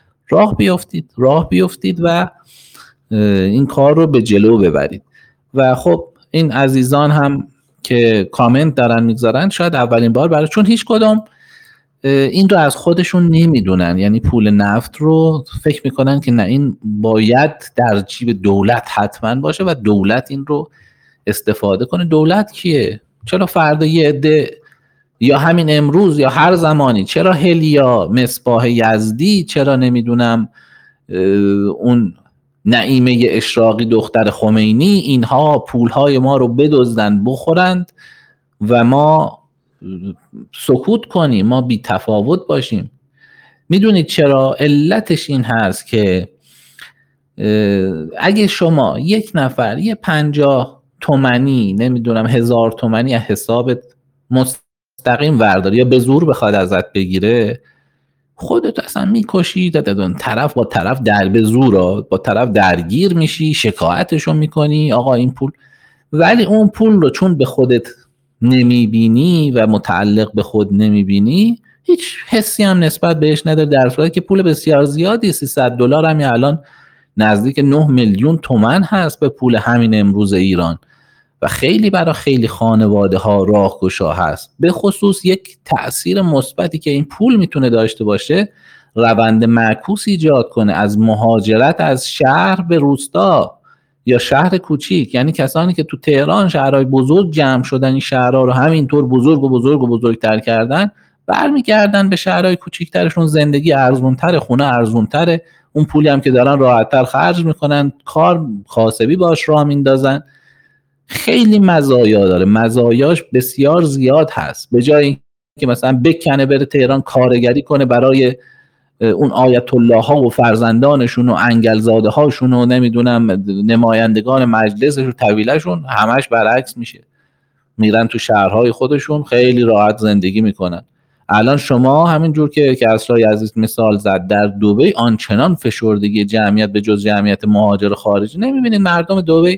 راه بیفتید و این کار رو به جلو ببرید. و خب این عزیزان هم که کامنت دارن میگذارن شاید اولین بار برای، چون هیچ کدوم این رو از خودشون نمیدونن، یعنی پول نفت رو فکر میکنن که نه این باید در جیب دولت حتما باشه و دولت این رو استفاده کنه. دولت کیه؟ چرا فردا یه عده یا همین امروز یا هر زمانی، چرا هلیا، مصباح یزدی، چرا نمیدونم اون نعیمه اشراقی دختر خمینی، اینها پولهای ما رو بدزدن بخورند و ما سکوت کنیم، ما بی تفاوت باشیم؟ میدونید چرا؟ علتش این هست که اگه شما یک نفر یه 50 تومانی نمیدونم 1000 تومانی از حسابت مستقیم ورداری یا به زور بخواد ازت بگیره، خودت اصلا میکشی، طرف با طرف در به زور با طرف درگیر میشی، شکایتشو میکنی آقا این پول. ولی اون پول رو چون به خودت نمیبینی و متعلق به خود نمیبینی، هیچ حسی هم نسبت بهش نداره، در صورتی که پول بسیار زیادی، $300 هم الان نزدیک 9 میلیون تومان هست به پول همین امروز ایران و خیلی برای خیلی خانواده ها راهگشا هست. به خصوص یک تأثیر مثبتی که این پول میتونه داشته باشه، روند معکوس ایجاد کنه از مهاجرت از شهر به روستا یا شهر کوچیک. یعنی کسانی که تو تهران شهرهای بزرگ جمع شدن، این شهرها رو همینطور بزرگ و بزرگ و بزرگتر کردن، برمیگردن به شهرهای کوچیکترشون، زندگی ارزونتره، خونه ارزونتره، اون پولی هم که دارن راحت‌تر خرج میکنن، کار کاسبی باش راه میندازن. خیلی مزایا داره، مزایاش بسیار زیاد هست. به جای که مثلا بکنه بره تهران کارگری کنه برای اون آیت الله ها و فرزندانشون و انگلزاده هاشون و نمیدونم نمایندگان مجلسشون و طویلشون، همش برعکس میشه، میرن تو شهرهای خودشون خیلی راحت زندگی میکنن. الان شما همینجور که اسرای عزیز مثال زد، در دبی آنچنان فشردگی جمعیت به جز جمعیت مهاجر خارجی نمیبینید. مردم دبی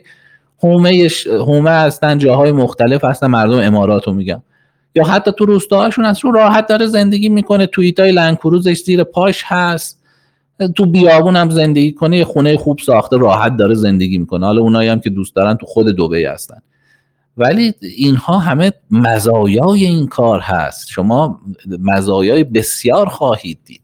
هومه هستن، جاهای مختلف هستن، مردم اماراتو میگم، یا حتی تو روستاهاشون ازشون راحت داره زندگی میکنه، توییتای لنگکروزش زیر پاش هست، تو بیابون هم زندگی کنه، خونه خوب ساخته راحت داره زندگی میکنه. حالا اونایی هم که دوست دارن تو خود دبی هستن. ولی اینها همه مزایای این کار هست، شما مزایای بسیار خواهید دید.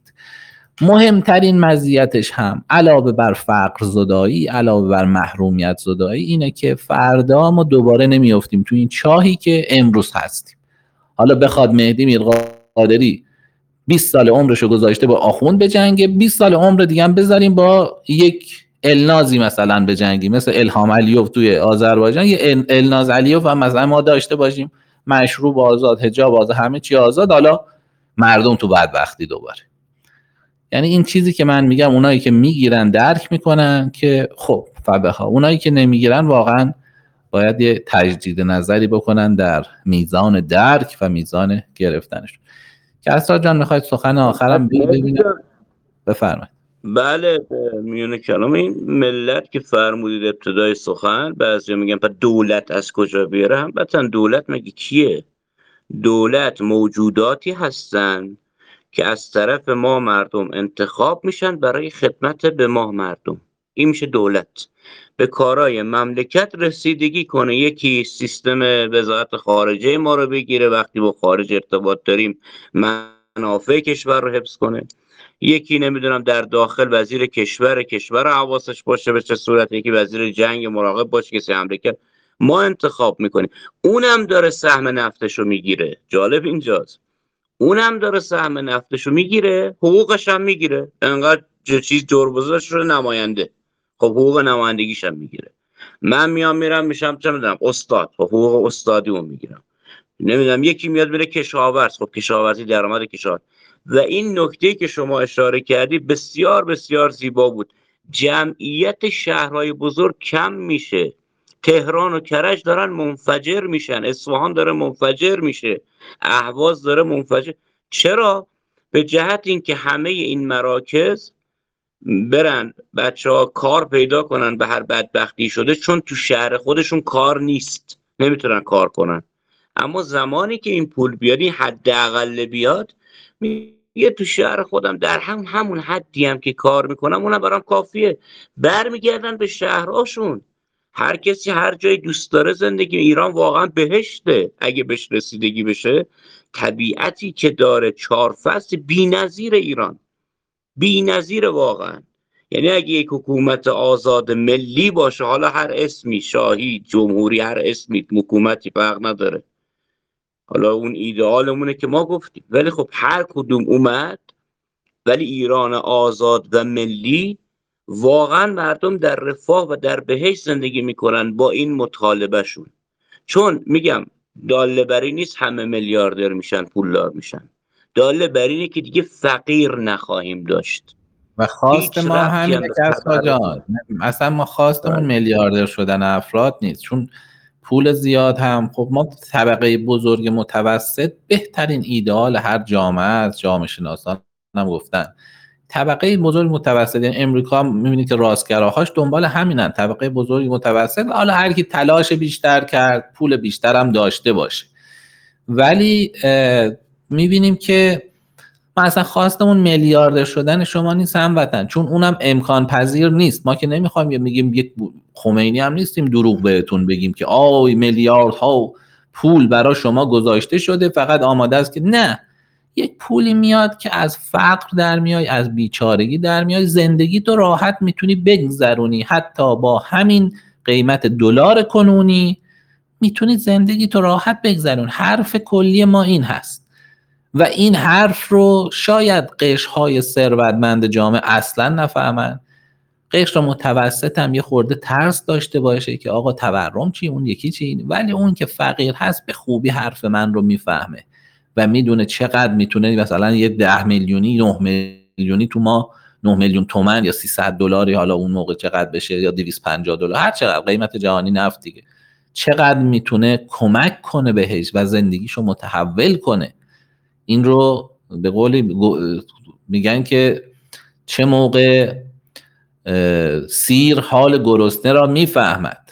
مهمترین مزیتش هم علاوه بر فقر زدایی، علاوه بر محرومیت زدایی، اینه که فردا ما دوباره نمیافتیم تو این چاهی که امروز هستیم. حالا بخواد مهدی میرقادری 20 سال عمرشو گذاشته با آخوند بجنگه، 20 سال عمر دیگه هم بذاریم با یک النازی مثلا بجنگی، مثل الهام علیوف توی آذربایجان، یه الناز علیوف هم مثلا ما داشته باشیم، مشروب آزاد، حجاب آزاد، همه چی آزاد، حالا مردم تو بدبختی دوباره. یعنی این چیزی که من میگم، اونایی که میگیرن درک میکنن که خب فبها، اونایی که نمیگیرن واقعا باید یه تجدید نظری بکنن در میزان درک و میزان گرفتنش. کسرا جان میخواید سخن آخرم ببینم؟ بفرمایید. بله، میونه کلام این ملت که فرمودید ابتدای سخن، بعضیا میگن پس دولت از کجا بیاره؟ همبتن دولت مگه کیه؟ دولت موجوداتی هستن که از طرف ما مردم انتخاب میشن برای خدمت به ما مردم. این میشه دولت. به کارای مملکت رسیدگی کنه. یکی سیستم وزارت خارجه ما رو بگیره، وقتی با خارج ارتباط داریم منافع کشور رو حفظ کنه. یکی نمیدونم در داخل وزیر کشور حواسش باشه به چه صورت، یکی وزیر جنگ مراقب باشه کسی حمله کرد. ما انتخاب میکنیم. اونم داره سهم نفتش رو میگیره. جالب اینجاست، اونم داره سهم نفتش رو میگیره، حقوقش هم میگیره. انقدر چیز جربزش رو نماینده، خب حقوق نمایندگیش هم میگیره. من میرم میشم چه میدونم استاد، خب حقوق استادیمو میگیرم. نمیدونم یکی میاد میره کشاورز، خب کشاورزی درآمد کشاورز. و این نکته که شما اشاره کردی بسیار بسیار زیبا بود. جمعیت شهرهای بزرگ کم میشه، تهران و کرج دارن منفجر میشن، اصفهان داره منفجر میشه، اهواز داره منفجر. چرا؟ به جهت اینکه همه این مراکز برن بچه‌ها کار پیدا کنن به هر بدبختی شده، چون تو شهر خودشون کار نیست، نمیتونن کار کنن. اما زمانی که این پول بیاد، این حداقل بیاد، میگه تو شهر خودم در همون حدی هم که کار میکنم اونم برام کافیه. برمیگردن به شهرهاشون. هر کسی هر جای دوست داره زندگی. ایران واقعا بهشته اگه بهش رسیدگی بشه. طبیعتی که داره، 4 فصل بی‌نظیر ایران، بی‌نظیر واقعا. یعنی اگه یک حکومت آزاد ملی باشه، حالا هر اسمی، شاهی، جمهوری، هر اسمی، حکومتی فرق نداره، حالا اون ایدئالمونه که ما گفتیم، ولی خب هر کدوم اومد، ولی ایران آزاد و ملی واقعا مردم در رفاه و در بهشت زندگی میکنن با این مطالبه شون. چون میگم داله بر این نیست همه میلیاردر میشن، پولدار میشن. داله بر اینه که دیگه فقیر نخواهیم داشت. و خواست هیچ ما ربطی هم همینه به کسرا تبرک. جان. اصلا ما خواستمون بله. میلیاردر شدن افراد نیست، چون پول زیاد هم، خب ما طبقه بزرگ متوسط بهترین ایدئال هر جامعه است. جامعه شناسان هم گفتن طبقه بزرگ متوسط، یعنی امریکا میبینید که راستگراهاش دنبال همینن، طبقه بزرگ متوسط، حالا هر کی تلاش بیشتر کرد پول بیشتر هم داشته باشه. ولی میبینیم که ما اصلا خواستمون میلیاردر شدن شما نیست هموطن، چون اونم امکان پذیر نیست. ما که نمیخوایم میگیم یک خمینی هم نیستیم دروغ بهتون بگیم که آی میلیاردها پول برای شما گذاشته شده، فقط آماده است که نه، یک پولی میاد که از فقر در میای، از بیچارگی در میای، زندگی تو راحت میتونی بگذرونی، حتی با همین قیمت دلار کنونی میتونی زندگی تو راحت بگذرون. حرف کلی ما این هست و این حرف رو شاید قشرهای ثروتمند جامعه اصلا نفهمن. قشر متوسط هم یه خورده ترس داشته باشه که آقا تورم چی، اون یکی چی، ولی اون که فقیر هست به خوبی حرف من رو میفهمه و میدونه چقدر میتونه مثلا یه 10 میلیونی 9 میلیونی تو ما 9 میلیون تومان یا 300 دلاری، حالا اون موقع چقدر بشه، یا 250 دلار، هر چقدر قیمت جهانی نفت دیگه، چقدر میتونه کمک کنه بهش و زندگیشو متحول کنه. این رو به قولی میگن که چه موقع سیر حال گرسنه را میفهمد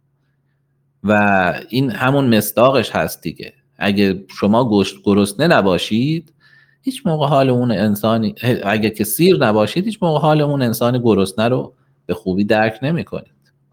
و این همون مصداقش هست دیگه. اگه شما گرسنه نباشید هیچ موقع حال اون انسانی، اگه که سیر نباشید هیچ موقع حال اون انسان گرسنه رو به خوبی درک نمی‌کنید.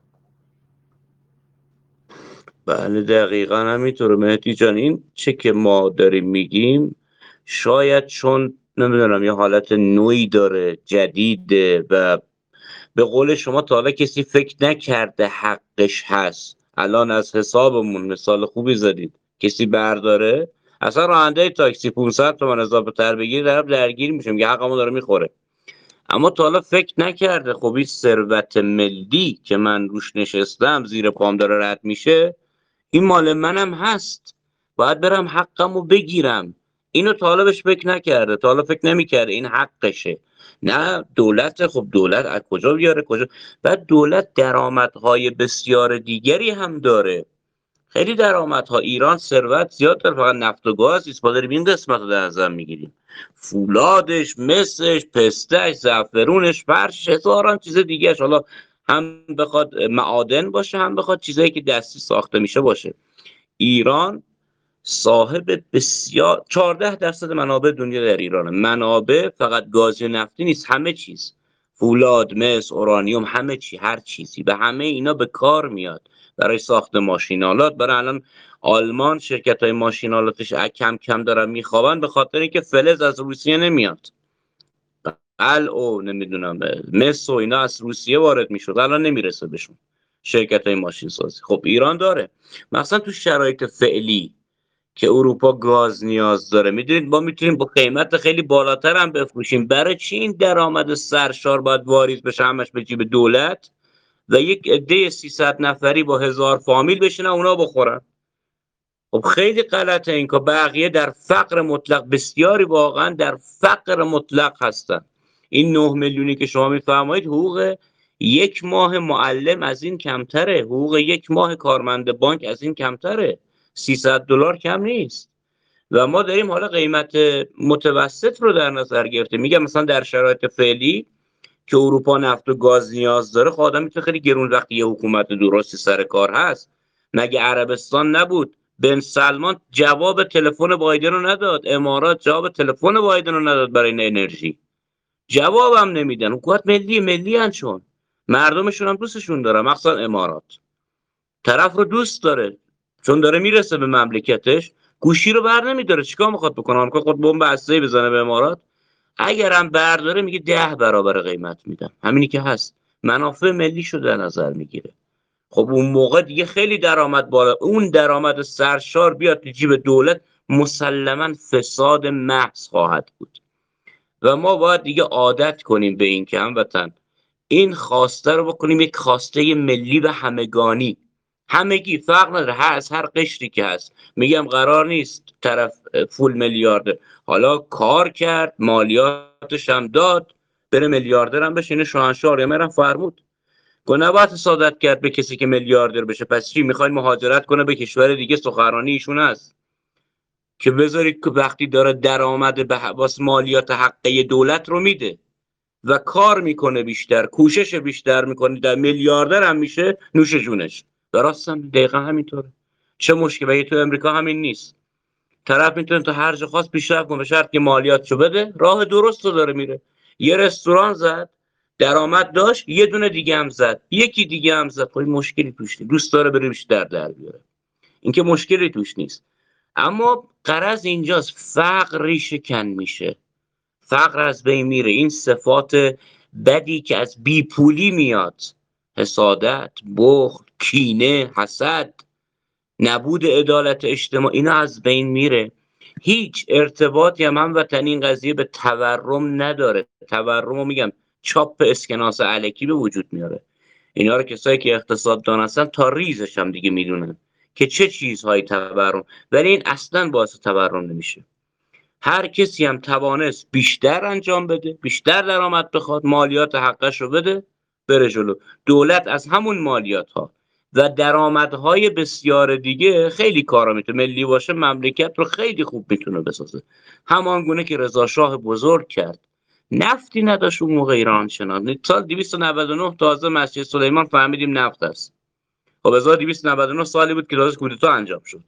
بله دقیقا همینطوره مهدی جان. این چه که ما داریم میگیم شاید چون نمیدونم یه حالت نوعی داره، جدیده و به قول شما تا حالا کسی فکر نکرده حقش هست. الان از حسابمون مثال خوبی زدید، کسی برداره اصلا راننده تاکسی 500 تومن اضافه تر بگیر درگیر میشیم که حقمو داره میخوره. اما تا حالا فکر نکرده خب این ثروت ملی که من روش نشستم زیر پام داره رد میشه، این مال منم هست، باید برم حقمو بگیرم. اینو تا حالا بهش فکر نکرده، تا حالا فکر نمیکرده این حقشه. نه دولت، خب دولت از کجا بیاره کجا؟ بعد دولت درآمدهای بسیار دیگری هم داره، خیلی درآمدها. ایران ثروت زیاد داره، فقط نفت و گاز نیست، ما داریم این قسمت رو در نظر میگیریم، فولادش، مسش، پستش، زعفرونش، فرشش، هزاران چیز دیگهش، حالا هم بخواد معادن باشه هم بخواد چیزایی که دستی ساخته میشه باشه. ایران صاحب بسیار 14% منابع دنیا در ایرانه. منابع فقط گاز و نفتی نیست، همه چیز، فولاد، مس، اورانیوم، همه چی، هر چیزی به همه اینا به کار میاد برای ساخت ماشینالات. برای الان آلمان شرکت های ماشینالاتش کم کم دارن میخوابن به خاطر اینکه فلز از روسیه نمیاد. او نمیدونم مس و اینا از روسیه وارد میشد، الان نمیرسه بهشون شرکت های ماشین سازی. خب ایران داره، مثلا تو شرایط فعلی که اروپا گاز نیاز داره، میدونید ما میتونیم با قیمت خیلی بالاتر هم بفروشیم. برای چی این درآمد سرشار باید واریز بشه همش به جیب دولت و یک عده 300 نفری با 1000 فامیل بشینن اونا بخورن؟ خب خیلی غلطه این که بقیه در فقر مطلق، بسیاری واقعا در فقر مطلق هستن. این 9 میلیونی که شما میفرمایید حقوق یک ماه معلم از این کمتره، حقوق یک ماه کارمند بانک از این کمتره، 300 دلار کم نیست. و ما داریم حالا قیمت متوسط رو در نظر گرفته. میگم مثلا در شرایط فعلی که اروپا نفت و گاز نیاز داره، خب آدم میتونه خیلی گرون وقتی یه حکومت درستی سر کار هست. مگه عربستان نبود بن سلمان جواب تلفن بایدن رو نداد؟ امارات جواب تلفن بایدن رو نداد برای این انرژی، جوابم نمیدن. حکومت ملی هن، چون مردمشون هم دوستشون دارن، مخصوصا امارات. طرف رو دوست داره، چون داره میرسه به مملکتش، گوشی رو بر نمیداره. چیکار میخواد بکنه؟ آمریکا خود بمب هسته‌ای بزنه به امارات؟ اگرم برداره میگه 10 برابر قیمت میدم. همینی که هست، منافع ملی شو در نظر میگیره. خب اون موقع دیگه خیلی درآمد بالا، اون درآمد سرشار بیاد تو جیب دولت، مسلما فساد محض خواهد بود. و ما باید دیگه عادت کنیم به این که هموطن این خواسته رو بکنیم یک خواسته ملی و همگانی. همگی فرق نداره، از هر قشری که هست. میگم قرار نیست طرف فول میلیارده، حالا کار کرد، مالیاتش هم داد، بره میلیاردر هم بشه. این شاهنشاه آریامر فرمود گفت نباید حسادت کرد به کسی که میلیاردر بشه. پس چی میخواین مهاجرت کنه به کشور دیگه؟ سخنرانی ایشون است که بذارید که وقتی داره درآمد به واسه مالیات حقه دولت رو میده و کار میکنه بیشتر، کوشش بیشتر میکنه، در میلیاردر هم میشه، نوش جونش. درستم دقیقا همینطوره. چه مشکلی؟ تو امریکا همین نیست. طرف میتونه تا هر جا خواست پیشرفت کنه به شرط که مالیاتشو بده. راه درست رو داره میره. یه رستوران زد، درآمد داشت، یه دونه دیگه هم زد، یکی دیگه هم زد. خب مشکلی توش نیست، دوست داره بره بیشتر در بیاره، اینکه مشکلی توش نیست. اما غرض اینجاست فقر ریشه کن میشه، فقر از بین میره. این صفات بدی که از بیپولی میاد، حسادت، بخل، کینه، حسد، نبود عدالت اجتماعی، اینا از بین میره. هیچ ارتباطی هم هموطن این قضیه به تورم نداره. تورم رو میگم چاپ اسکناس الکی به وجود میاره. اینا رو کسایی که اقتصاد دانستن تا ریزش هم دیگه میدونن که چه چیزهای تورم، ولی این اصلا باعث تورم نمیشه. هر کسی هم توانست بیشتر انجام بده، بیشتر درآمد بخواد، مالیات حقش رو بده، بره جلو. دولت از همون مالیات ها و درآمدهای بسیار دیگه خیلی کارا میتونه، ملی باشه مملکت رو خیلی خوب میتونه بسازه. همان گونه که رضا شاه بزرگ کرد. نفتی نداشت اون موقع ایران چنان. سال 299 تازه مسجد سلیمان فهمیدیم نفت است. خب 1299 سالی بود که تازه کودتا انجام شد.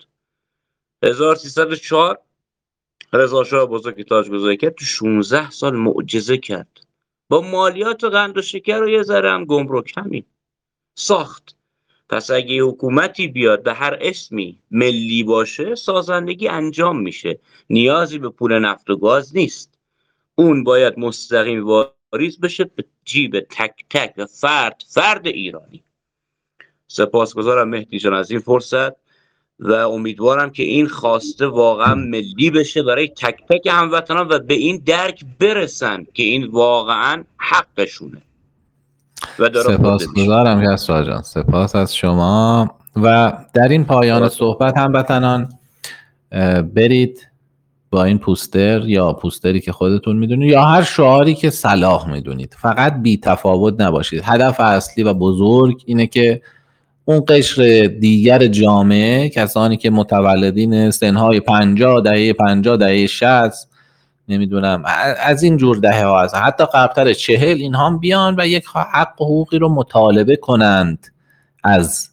1304 رضا شاه بزرگ تاجگذاری کرد، تو 16 سال معجزه کرد. با مالیات و قند و شکر و یه ذره هم گمرک همین ساخت. پس اگه حکومتی بیاد به هر اسمی ملی باشه، سازندگی انجام میشه. نیازی به پول نفت و گاز نیست. اون باید مستقیم واریز بشه به جیب تک تک و فرد ایرانی. سپاسگزارم مهدی جان از این فرصت و امیدوارم که این خواسته واقعا ملی بشه برای تک تک هموطنان و به این درک برسن که این واقعا حقشونه و داره خورده میشه. سپاسگزارم کسرا جان، سپاس از شما. و در این پایان صحبت هموطنان برید با این پوستر یا پوستری که خودتون میدونید یا هر شعاری که صلاح میدونید، فقط بی تفاوت نباشید. هدف اصلی و بزرگ اینه که اون قشر دیگر جامعه، کسانی که متولدین سنهای 50 دهه 50 دهه 60 نمیدونم از این جور دهه ها هست، حتی قبلتر 40، اینها هم بیان و یک حق و حقوقی رو مطالبه کنند از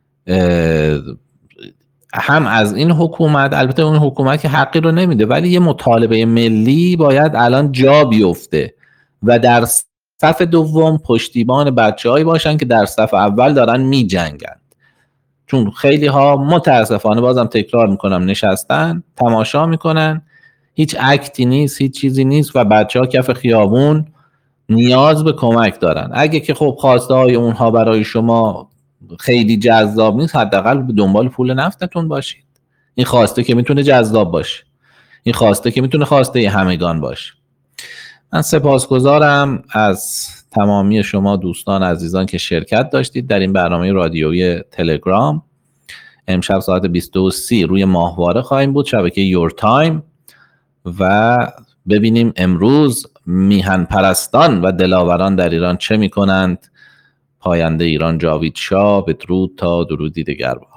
هم از این حکومت. البته اون حکومت که حقی رو نمیده، ولی یه مطالبه ملی باید الان جا بیفته و در صف دوم پشتیبان بچه‌هایی باشن که در صف اول دارن میجنگن. چون خیلی ها متاسفانه، بازم تکرار میکنم، نشستن تماشا میکنن، هیچ اکتی نیست، هیچ چیزی نیست و بچه‌ها کف خیابون نیاز به کمک دارن. اگه که خب خواسته های اونها برای شما خیلی جذاب نیست، حداقل به دنبال پول نفتتون باشید. این خواسته که میتونه جذاب باشه، این خواسته که میتونه خواسته همگان باشه. من سپاسگزارم از تمامی شما دوستان عزیزان که شرکت داشتید در این برنامه رادیویی تلگرام. امشب ساعت 22:30 روی ماهواره خواهیم بود، شبکه یور تایم، و ببینیم امروز میهن پرستان و دلاوران در ایران چه میکنند. پاینده ایران جاوید شاه. بدرود تا درودی دگر.